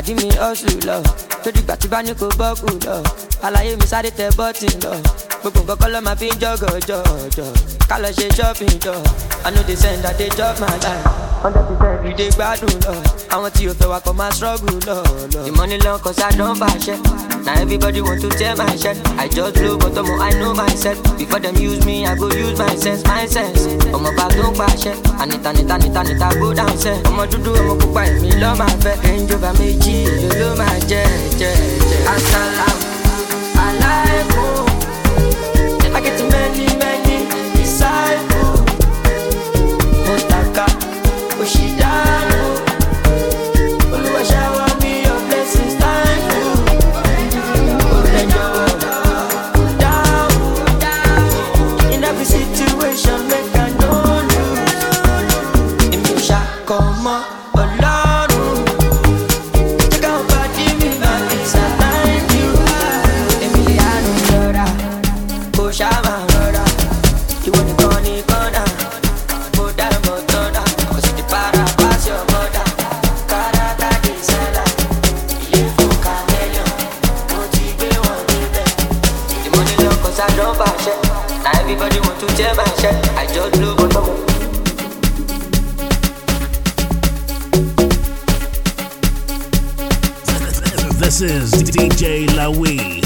pàdé mi hustle lọ. Lójú ìgbà tí bá ní kò bọ́ọ̀kù lọ. Àlàyé mi sáré tẹ bọ́tì lọ. Gbogbo nǹkan kọ́ ló máa fi ń jọ́gọ̀ jọ̀jọ̀. Ká lọ ṣe shopping jọ. I know they send that they chop my life. Hundred percent you dey gbádùn lọ. Àwọn tí o fẹ́ wa kọ́ máa struggle lọ lọ. The money long cause I don't fashion. Now everybody want to tear my shirt. I just blow but omo I know myself. Before them use me, I go use my sense, my sense. Omo bá tó pàṣẹ. Anita, Anita, Anita, Anita, go down set. Ọmọ dúdú, ọmọ pupa, èmi ló máa fẹ́. Range Rover méjì, èlò ló máa jẹ́, jẹ́, jẹ́. Asalaam alaikum. I get many, many disciples. Motaka, Oshidano. Oluwa shower me your blessings, thank you. In every situation, make I know you. In me shall come on, alone. Take out body, me my visa, thank you. Emiliano Lora, Oshama Lora. You want to go on the corner, go down, go down. Cause the para pass your mother. Karata di sala, you for chameleon. Motivate one day. The money long cause I don't pass it. Now everybody want to tear my shirt. I just blow bottom. This is D J Lawi.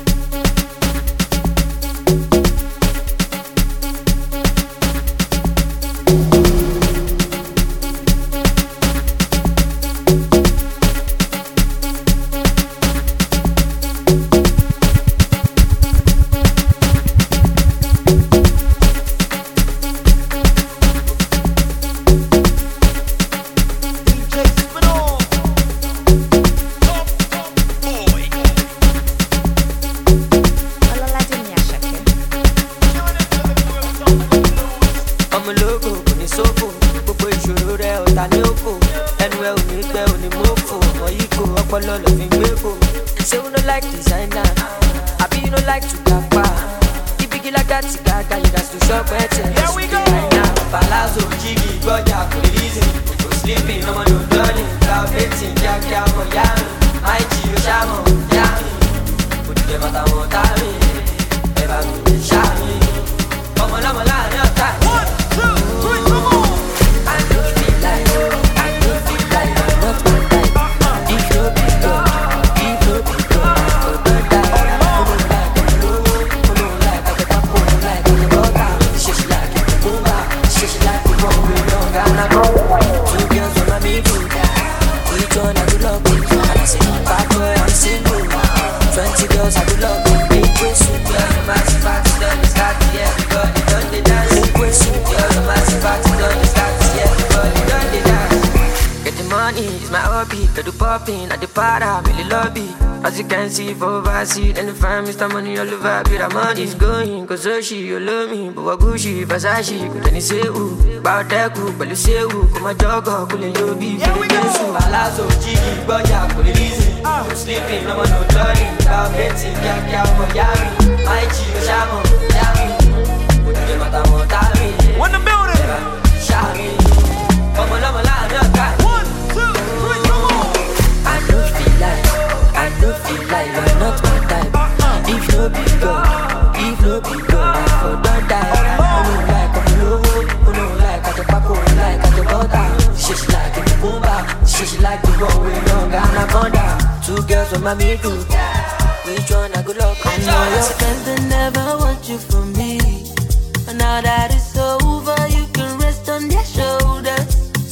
Ọmọ ológo kò ní sófò, gbogbo ìṣòro rẹ̀ ọ̀tá ní òkò. Ẹnu ẹ ò ní gbẹ ò ní mọ́fò, ọmọ yìí kò ọpọlọ lọ fi gbé kò. Say you no like designer, àbí you no like to gapa. Ibigi lága ti gàgà, you gats to shop ẹ̀tẹ̀. Here we go! Palazzo, Jiggy, gbọ́jà kò lè reason. Kò sleeping, ọmọ ló dọ́ọ̀lì. Cloud eighteen, kíákíá mọ̀ yá mi. My G, ó ṣàmọ̀ yá mi. Kò dìde bàtà wọn tá mi. Ẹ bá mi ṣá mi. Ọmọ lọ́mọ láàrin ọ̀tá. One, two, three, come on! I don't feel like, I don't feel like I'm not my type. If you be good, if you be good, I go die. I don't like it, I don't like it, I get up, I don't like it, I go down. Shit like it, boom, shit like it, boom, we don't got no go. Two girls on my middle, each one I do love me. And I say, bad boy, I'm single. Twenty girls I do love me. Big boy, sweet girl, I'm massive, fast, done, it's got the everybody done the dance. Big boy, sweet girl, I'm massive, fast, done, it's got the everybody done the dance. Get the money, it's my hobby. Got the popping at the para, really lobby. As you can see, for overseas, and the fam, Mister Money all over, be the money. It's going, cause so she, you love me. But what Gucci, Versace, could any say who? About that cool, but you say who? Come on, jogger, cool and lobby. Here we go. Palazzo, Jiggy, Boya, cool and easy. I'm sleeping, no one no darling. Cloud eighteen, kíákíá mọ̀ yá mi. My G, ó ṣàmọ̀ yá mi. Kò dìde bàtà wọn tá mi. Wọ́n the building. Ẹ bá mi ṣá mi. Ọmọ lọ́mọ láàrin ọ̀tá. One, two, three, come on. I don't feel like, I don't feel like you're not my type. If no be God, if no be God, I for don't die. I don't like, I'm low, I don't like, I don't pack, I don't like, I don't bother. Shit like it, boom, shit like the one we don't got no bother. Two girls on my middle, which one I go love? I know your friends they never want you from me, but now that it's over, you can rest on their shoulders.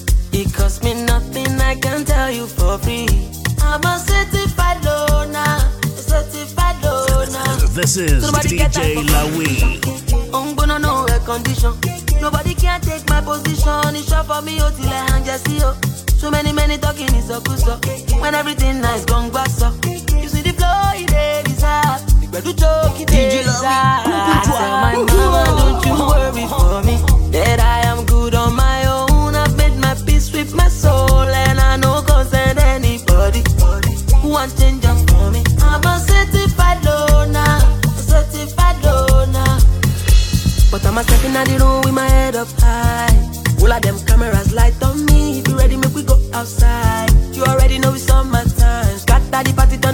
It costs me nothing, I can tell you for free. I'm a certified loner, a certified loner. This is D J Lawi. I'm gonna know a condition. Nobody can take my position. It's short for me, oh, till I hang just see you. So many, many talking is a good stuff. When everything nice, gone back up. You see the flow, it is hard. But you joke, it is hard. I tell my mama, don't you worry for me. That I am good on my own. I've made my peace with my soul. And I know concern anybody who wants change just for me. I'm a certified loner, a certified loner. But I'm a stepping out the room with my head up high. All of them cameras light on me. If you ready, make we go outside. You already know it's on my time.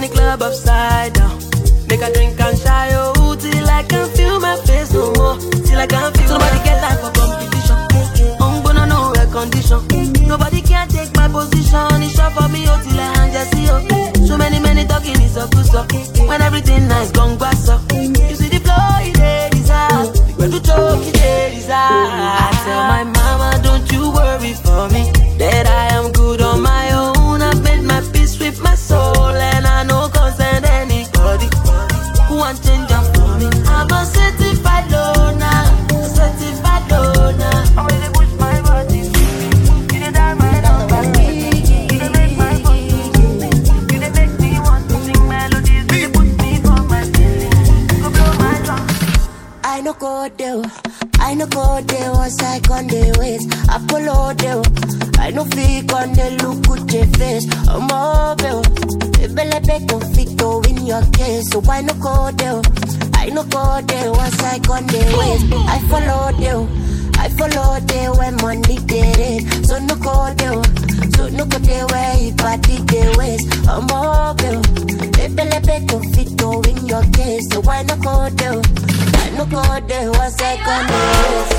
club upside down. Make a drink and shy, oh, till I can feel my face no more. Till I can feel. Somebody get time for competition. I'm gonna know air condition. Nobody can take my position. It's short for me, oh, till I hand just see, oh. So many, many talking is a good stuff. When everything nice, gone grass up. You see the flow, it is out. When you talk, it is out. I tell my mama, don't you worry for me, that I am good on my own. I've made my peace with my soul, and I know concern anybody who want change them for me. I'm a certified loner, a certified loner. I'm ready to push my body. You did that right over me. You did make my body. You did make me want to sing melodies. You put me for my feelings. Go blow my drum. I no go there, I no go there. Once I on the ways, I follow there. I no fake on the look with your face. I'm over. Bele be conflicto in your case, so I no go there. I no go there. Once I on the ways, I follow there. I follow there when money get it. So no go there. So no go there where you party the ways. I'm over. Bele be conflicto in your case, so I no go there. I no go there. Once I on the ways.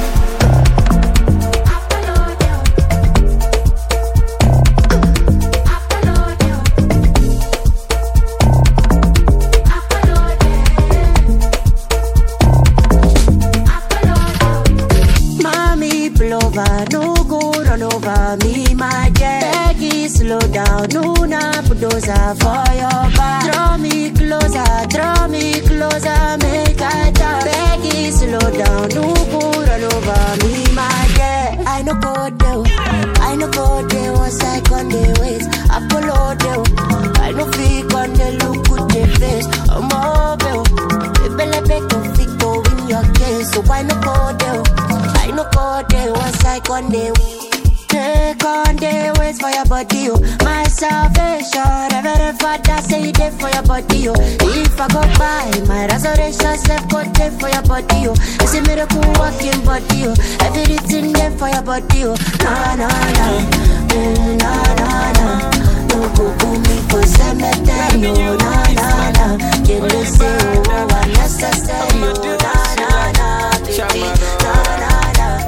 No go run over me, my dear. Peggy, slow down, no na bulldozer for your back. Draw me closer, draw me closer, make I talk. Peggy, slow down, no go run over me, my dear. I no go there, I no go there. Once I on the ways, I follow there. I no fake on the look with the face. I'm over. Bele be conflicto in your case, so I no go there. I no go there. Once I on the take on the ways for your body, oh. My salvation, Reverend Father say it there for your body, oh. If I go by, my resurrection self go there for your body, oh. It's a miracle walking body, oh. Everything there for your body, oh. Na na na, mm, na na na. No go go me for cemetery, no na na na. Can you say oh unnecessary, oh na na na, baby, na na na.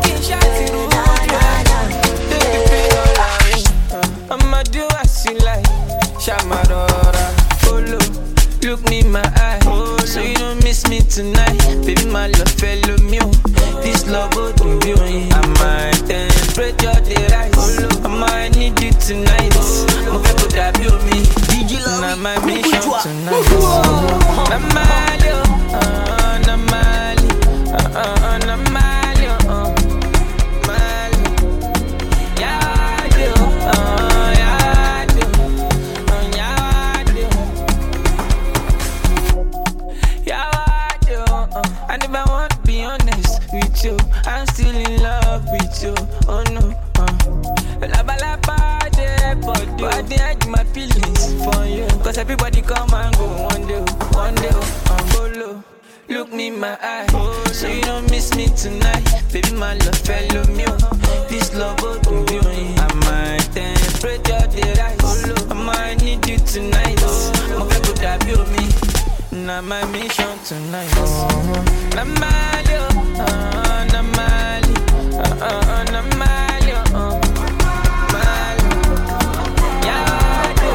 I'ma do as you like, Shamadora, follow, look me in my eye, oh, so you don't miss me tonight, baby my love fellow me, this love will do you, I might temperature the rise, I might need you tonight, I'm gonna put that on me, now my mission tonight, Namali, uh, Namali, uh, uh, Namali, uh, Mali, yeah, I do, uh, and if I want to be honest with you, I'm still in love with you. Oh no, uh. La ba la ba de body, but I hide my feelings for you. Cause everybody come and go one day, one day, uh. Follow, look me in my eye, oh, so you don't miss me tonight, baby my love fellow me. This love will do you. I might temperature the rise, I might need you tonight. I'm gonna put that on me. Now my mission tonight. Namali, uh, Namali, uh, uh, Namali, uh, Mali. Yeah, I do,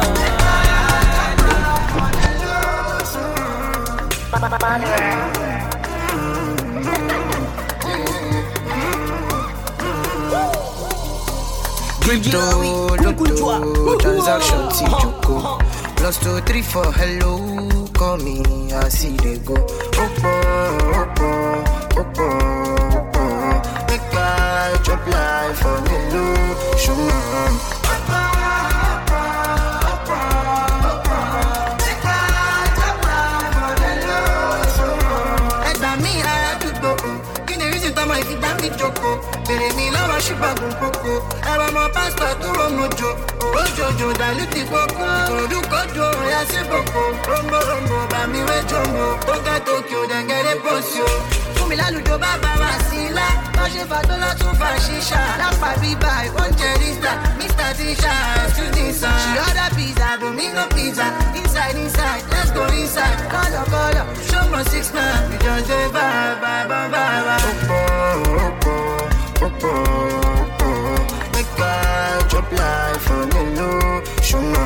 Crypto, Lotto, transaction, T-Joko. Plus two, three, four, hello. Call me, I see they go. Opo, opo, opo, opo. Make my job life for me, look. Show me. Opo, opo, opo, opo. Make my job life for me, look. Show me. Ẹgbà mi ara dúdú, kí ni reason tọ́mọ ìfidá mi jókòó? Bèrè mi lọ́wọ́ ṣùgbọ́n kókó. Ẹ̀rọ ọmọ pásítọ̀ tó rò mojo. Owó jòjò dàlú ti kókó. Orúkọ jò ọ̀yà sí bòkó. Rombo rombo bá mi wé jòmbo. Tó ká Tokyo dẹ̀gẹ̀rẹ̀ pọ̀sí o. Fún mi lálùjọ bàbá wa sí ilá. Oje fatola too far shisha. Lapa biba, one jerista. Mister Tisha, student son. She order pizza, Domingo pizza. Inside, inside, let's go inside. Color, color, show me six man. We just say bye, bye, bye, bye, bye. Opo, opo, opo, opo. Make I drop life on the low. Show me.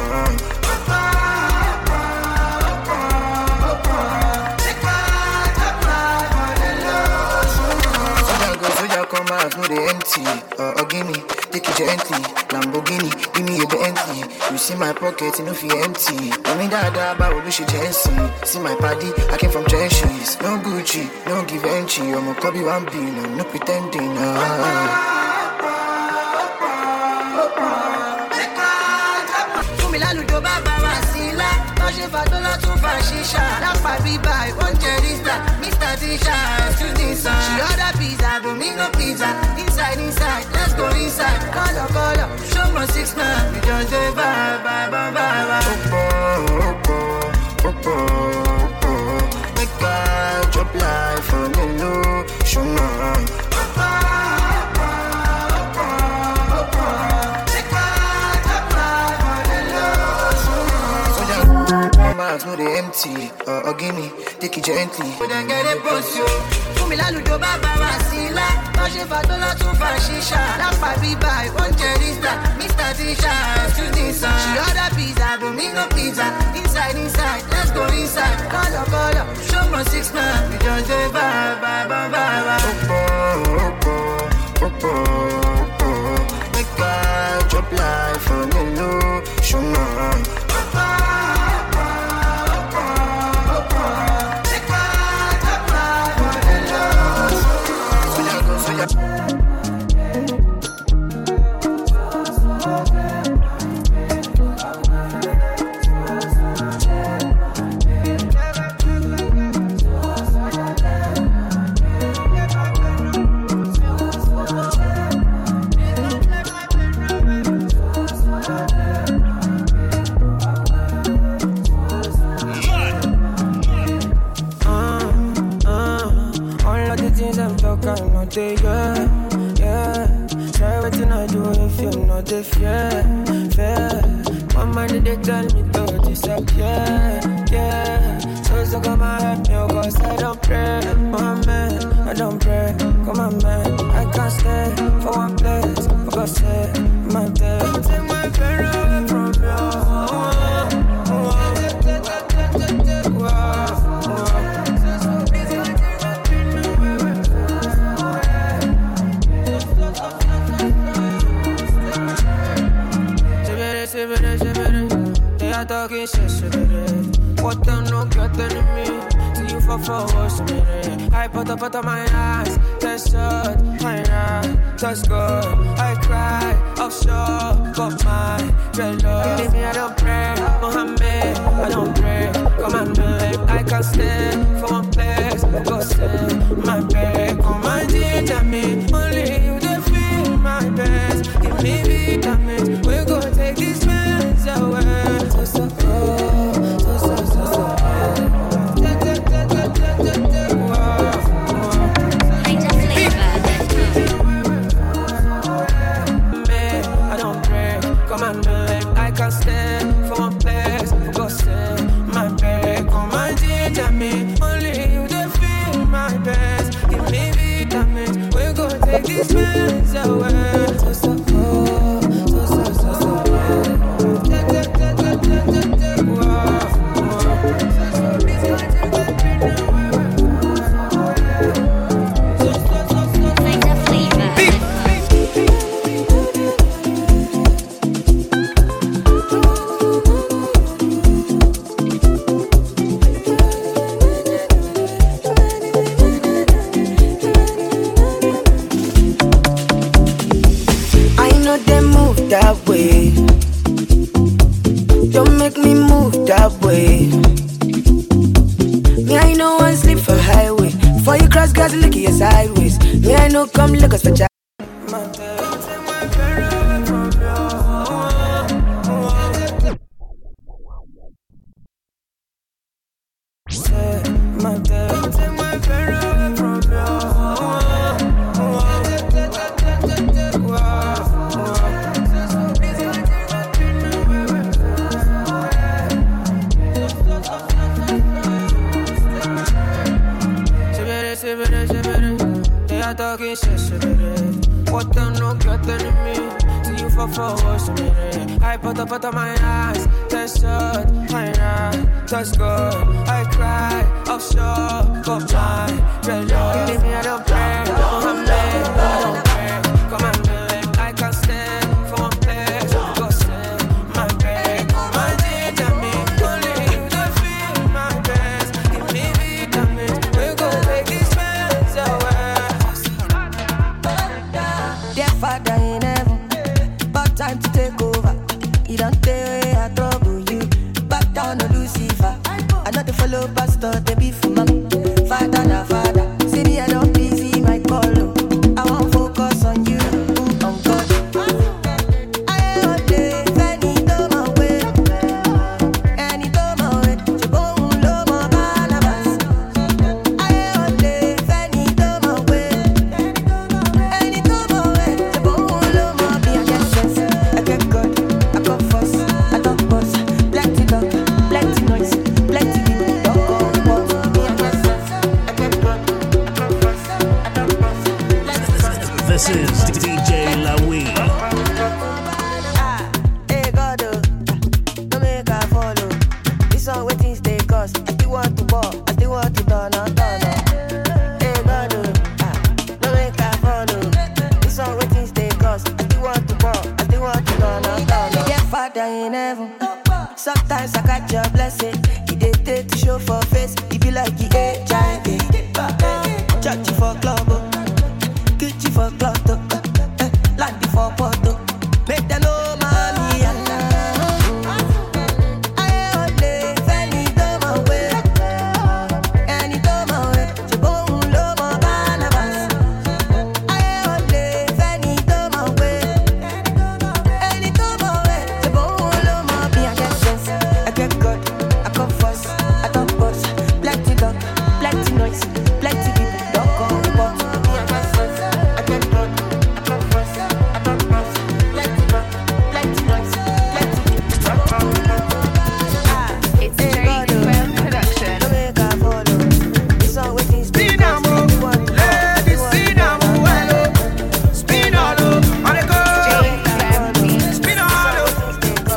Come out, no they empty. Uh, uh, gimme, take it gently. Lamborghini, give me a Bentley. You see my pocket, you know feel empty. I mean that that about Lucy Jensen. See my party, I came from trenches. No Gucci, no give entry. I'm a Kobe one billion, no pretending. Uh. Oje fatola too far shisha. Lapa biba, one jerista. Mister Tisha, student son. She order pizza, Domingo pizza. Inside, inside, let's go inside. Color, color, show me six man. We just say bye, bye, bye, bye, bye. Opo, opo, opo, opo. Make I drop life on the low. Show me. No they empty, uh, uh, gimme, take it gently. We don't get it post you. Fumila ludo baba wasila. Oje fatola too far shisha. Lapa biba, one jerista. Mister Tisha, student son. She order pizza, Domingo pizza. Inside, inside, let's go inside. Color, color, show me six man. We just say bye, bye, bye, bye, bye. Opo, opo, opo, opo. Make I drop life on the low. Show me. Yeah, yeah. Try what I do if you're not the fair, fair. My mind they tell me to disappear, yeah. So so come and help me, cause I don't pray, my man, I don't pray. Come on, man, I can't stay for one place, for God's sake, my day. Don't take my pain away from you. They are talking shit, what them no get me? Till you fall forward, I put up out of my eyes, test shot, my eye, touch good. I cry, offshore, got my dread love. Leave me, I don't pray, Mohammed, I don't pray. Come on, babe, I can't stay for one place, go say my babe. Come on, ginger me, only you they feel my best. Give me vitamins, we go take these meds away. So, so, oh, so, so, so, so, I don't pray, come on, babe, I can't stay for one place, go say my babe. Come on, ginger me, only you they feel my best. Give me vitamins, we go take these meds away. So, so, oh, so, so, so, so, that way. Don't make me move that way. Me, I know one sleep for highway. Before you cross, guys, look at your sideways. Me, I know come look us for child. My dad, take my friend away from you. I talking shit, shit, what the no get me? See you for four hours, I put up out of my eyes, test shot, I know, touch good. I cry, offshore, go blind, treasure. Leave me, I don't pray, don't have me, I don't pray. Come on, babe, I can't stand for one place, go stand my bed. My ginger me, only you can feel my best. Give me vitamins, we go make it spend away. Dear Father in heaven, about time to take over. You don't tell I trouble you. Back down to Lucifer. I not to follow pastor, they be for mom. Father na father, see me I don't busy my call. I won't focus on you, on God. I ain't day, any to my way, any to my way. You won't love my Barnabas. I ain't day, any to my way, any to my way. You won't love my be I get sense, I get good, I got fuss, I talk boss, plenty talk, plenty noise, plenty people don't go but me I get sense, I get good, I got fuss, I talk boss, plenty talk. This is D J Lawi. Ah, hey God, oh, don't make I follow. This one waiting stay cause I still want to ball, I still want to turn on, turn on. Hey God, oh, ah, don't make I follow. This one waiting stay cause I still want to ball, I still want to turn on, turn on. Yeah, Father in heaven, sometimes I catch your blessing. He did take to show for face, he be like he H I V. Church for club, oh. Kitchen for club, oh. Eh, Landy for photo. Make them know mommy and I ain't day, any to my way, any to my way. You won't love my Barnabas. I ain't day, any to my way, any to my way. You won't love my be I get sense, I get good, I got fuss, I talk boss, plenty talk, plenty noise, plenty people don't come but me I get sense, I get good, I got fuss, I talk boss, plenty talk, plenty noise, plenty people don't come but ah, it's a great web production. Don't make I follow. This one waiting speed. Ladies, spin a well, spin all over, on the go. Spin all over.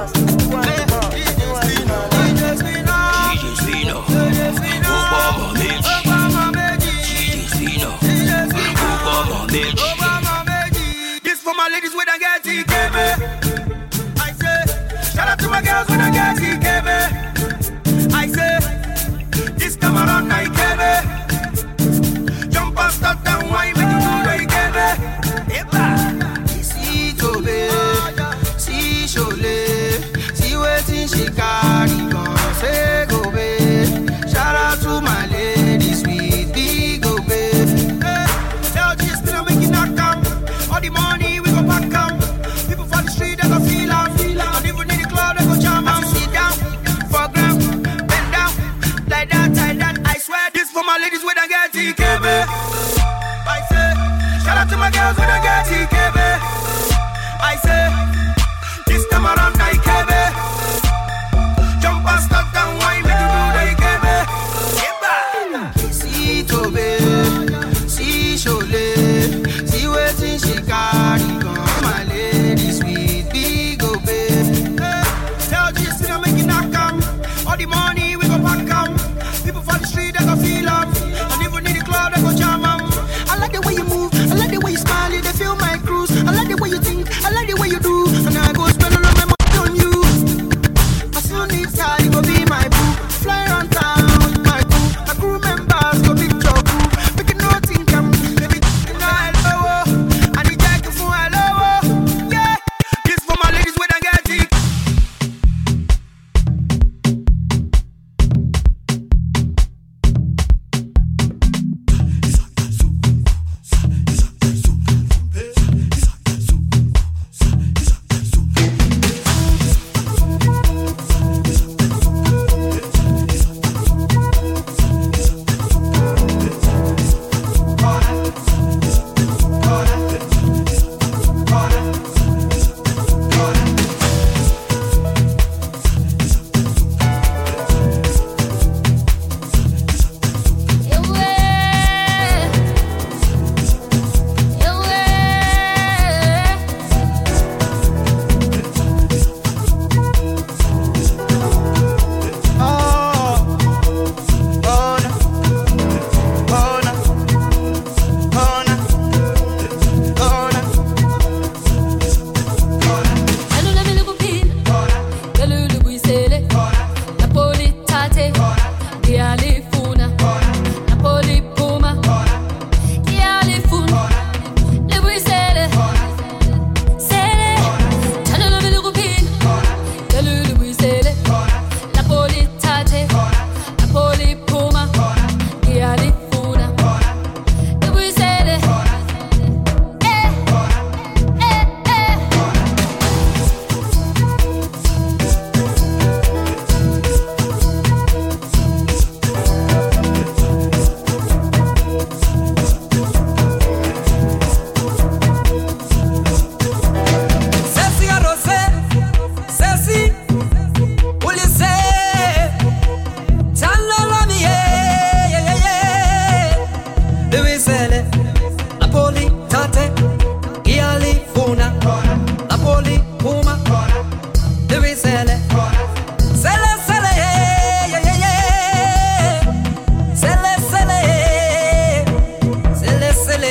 This for my ladies when I get T K B. I say, shout out to my girls when I get T K B. I say, this time around I K B. Jump and start and wine, make you do the K B. Epa, see Tobe, see Shole, see waiting she carry gon' say go babe. Shout out to my ladies with big go babe. Tell this to make it not come. All the money we go back come. People for the street they go feel am. And even in the club they go jam am. Sit down, for gram, bend down, like that, like that. I swear this for my ladies when I get T K B. I say, shout out to my girls when I get T K B. I say, this time around I K B. Jump and start and wine, make you do the K B. Epa, see Tobe, see Shole, see waiting she carry gon' my ladies with big go babe. Tell this to make it not come. All the money we go back come. People for the street they go feel am. And even in the club they go jam am. I like the way you move, I like the way you smile, they feel my cruise. I like the way you think, I like the way you do. And Louis Sele, Napoli, Tate, Giali, Funa, Napoli, Puma, Louis Sele, Sele, Sele, yeah, yeah, yeah, Sele, Sele, Sele, Sele.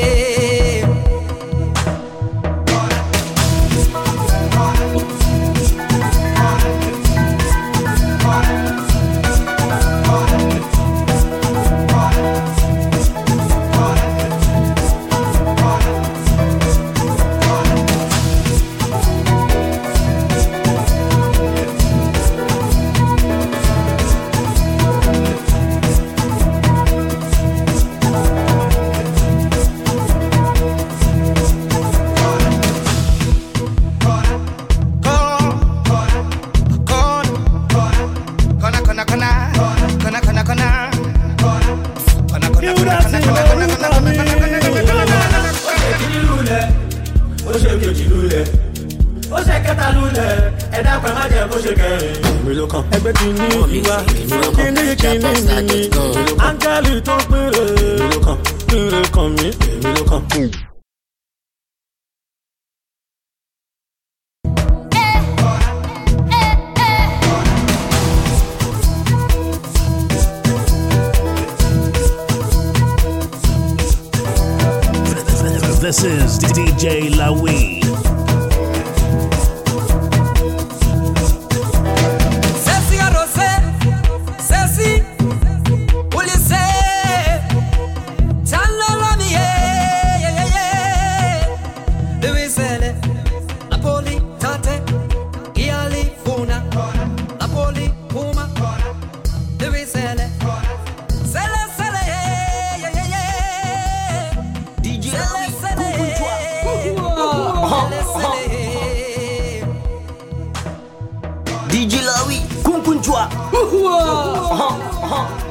Ẹgbẹ́ ti ní ìwà, kíní kíní mímí, áńgẹ́lì tó péré, péré kan mí, èmi ló kàn. This is D J Lawi. D J Lawi, Kunkunchwa. Uh-huh, uh-huh.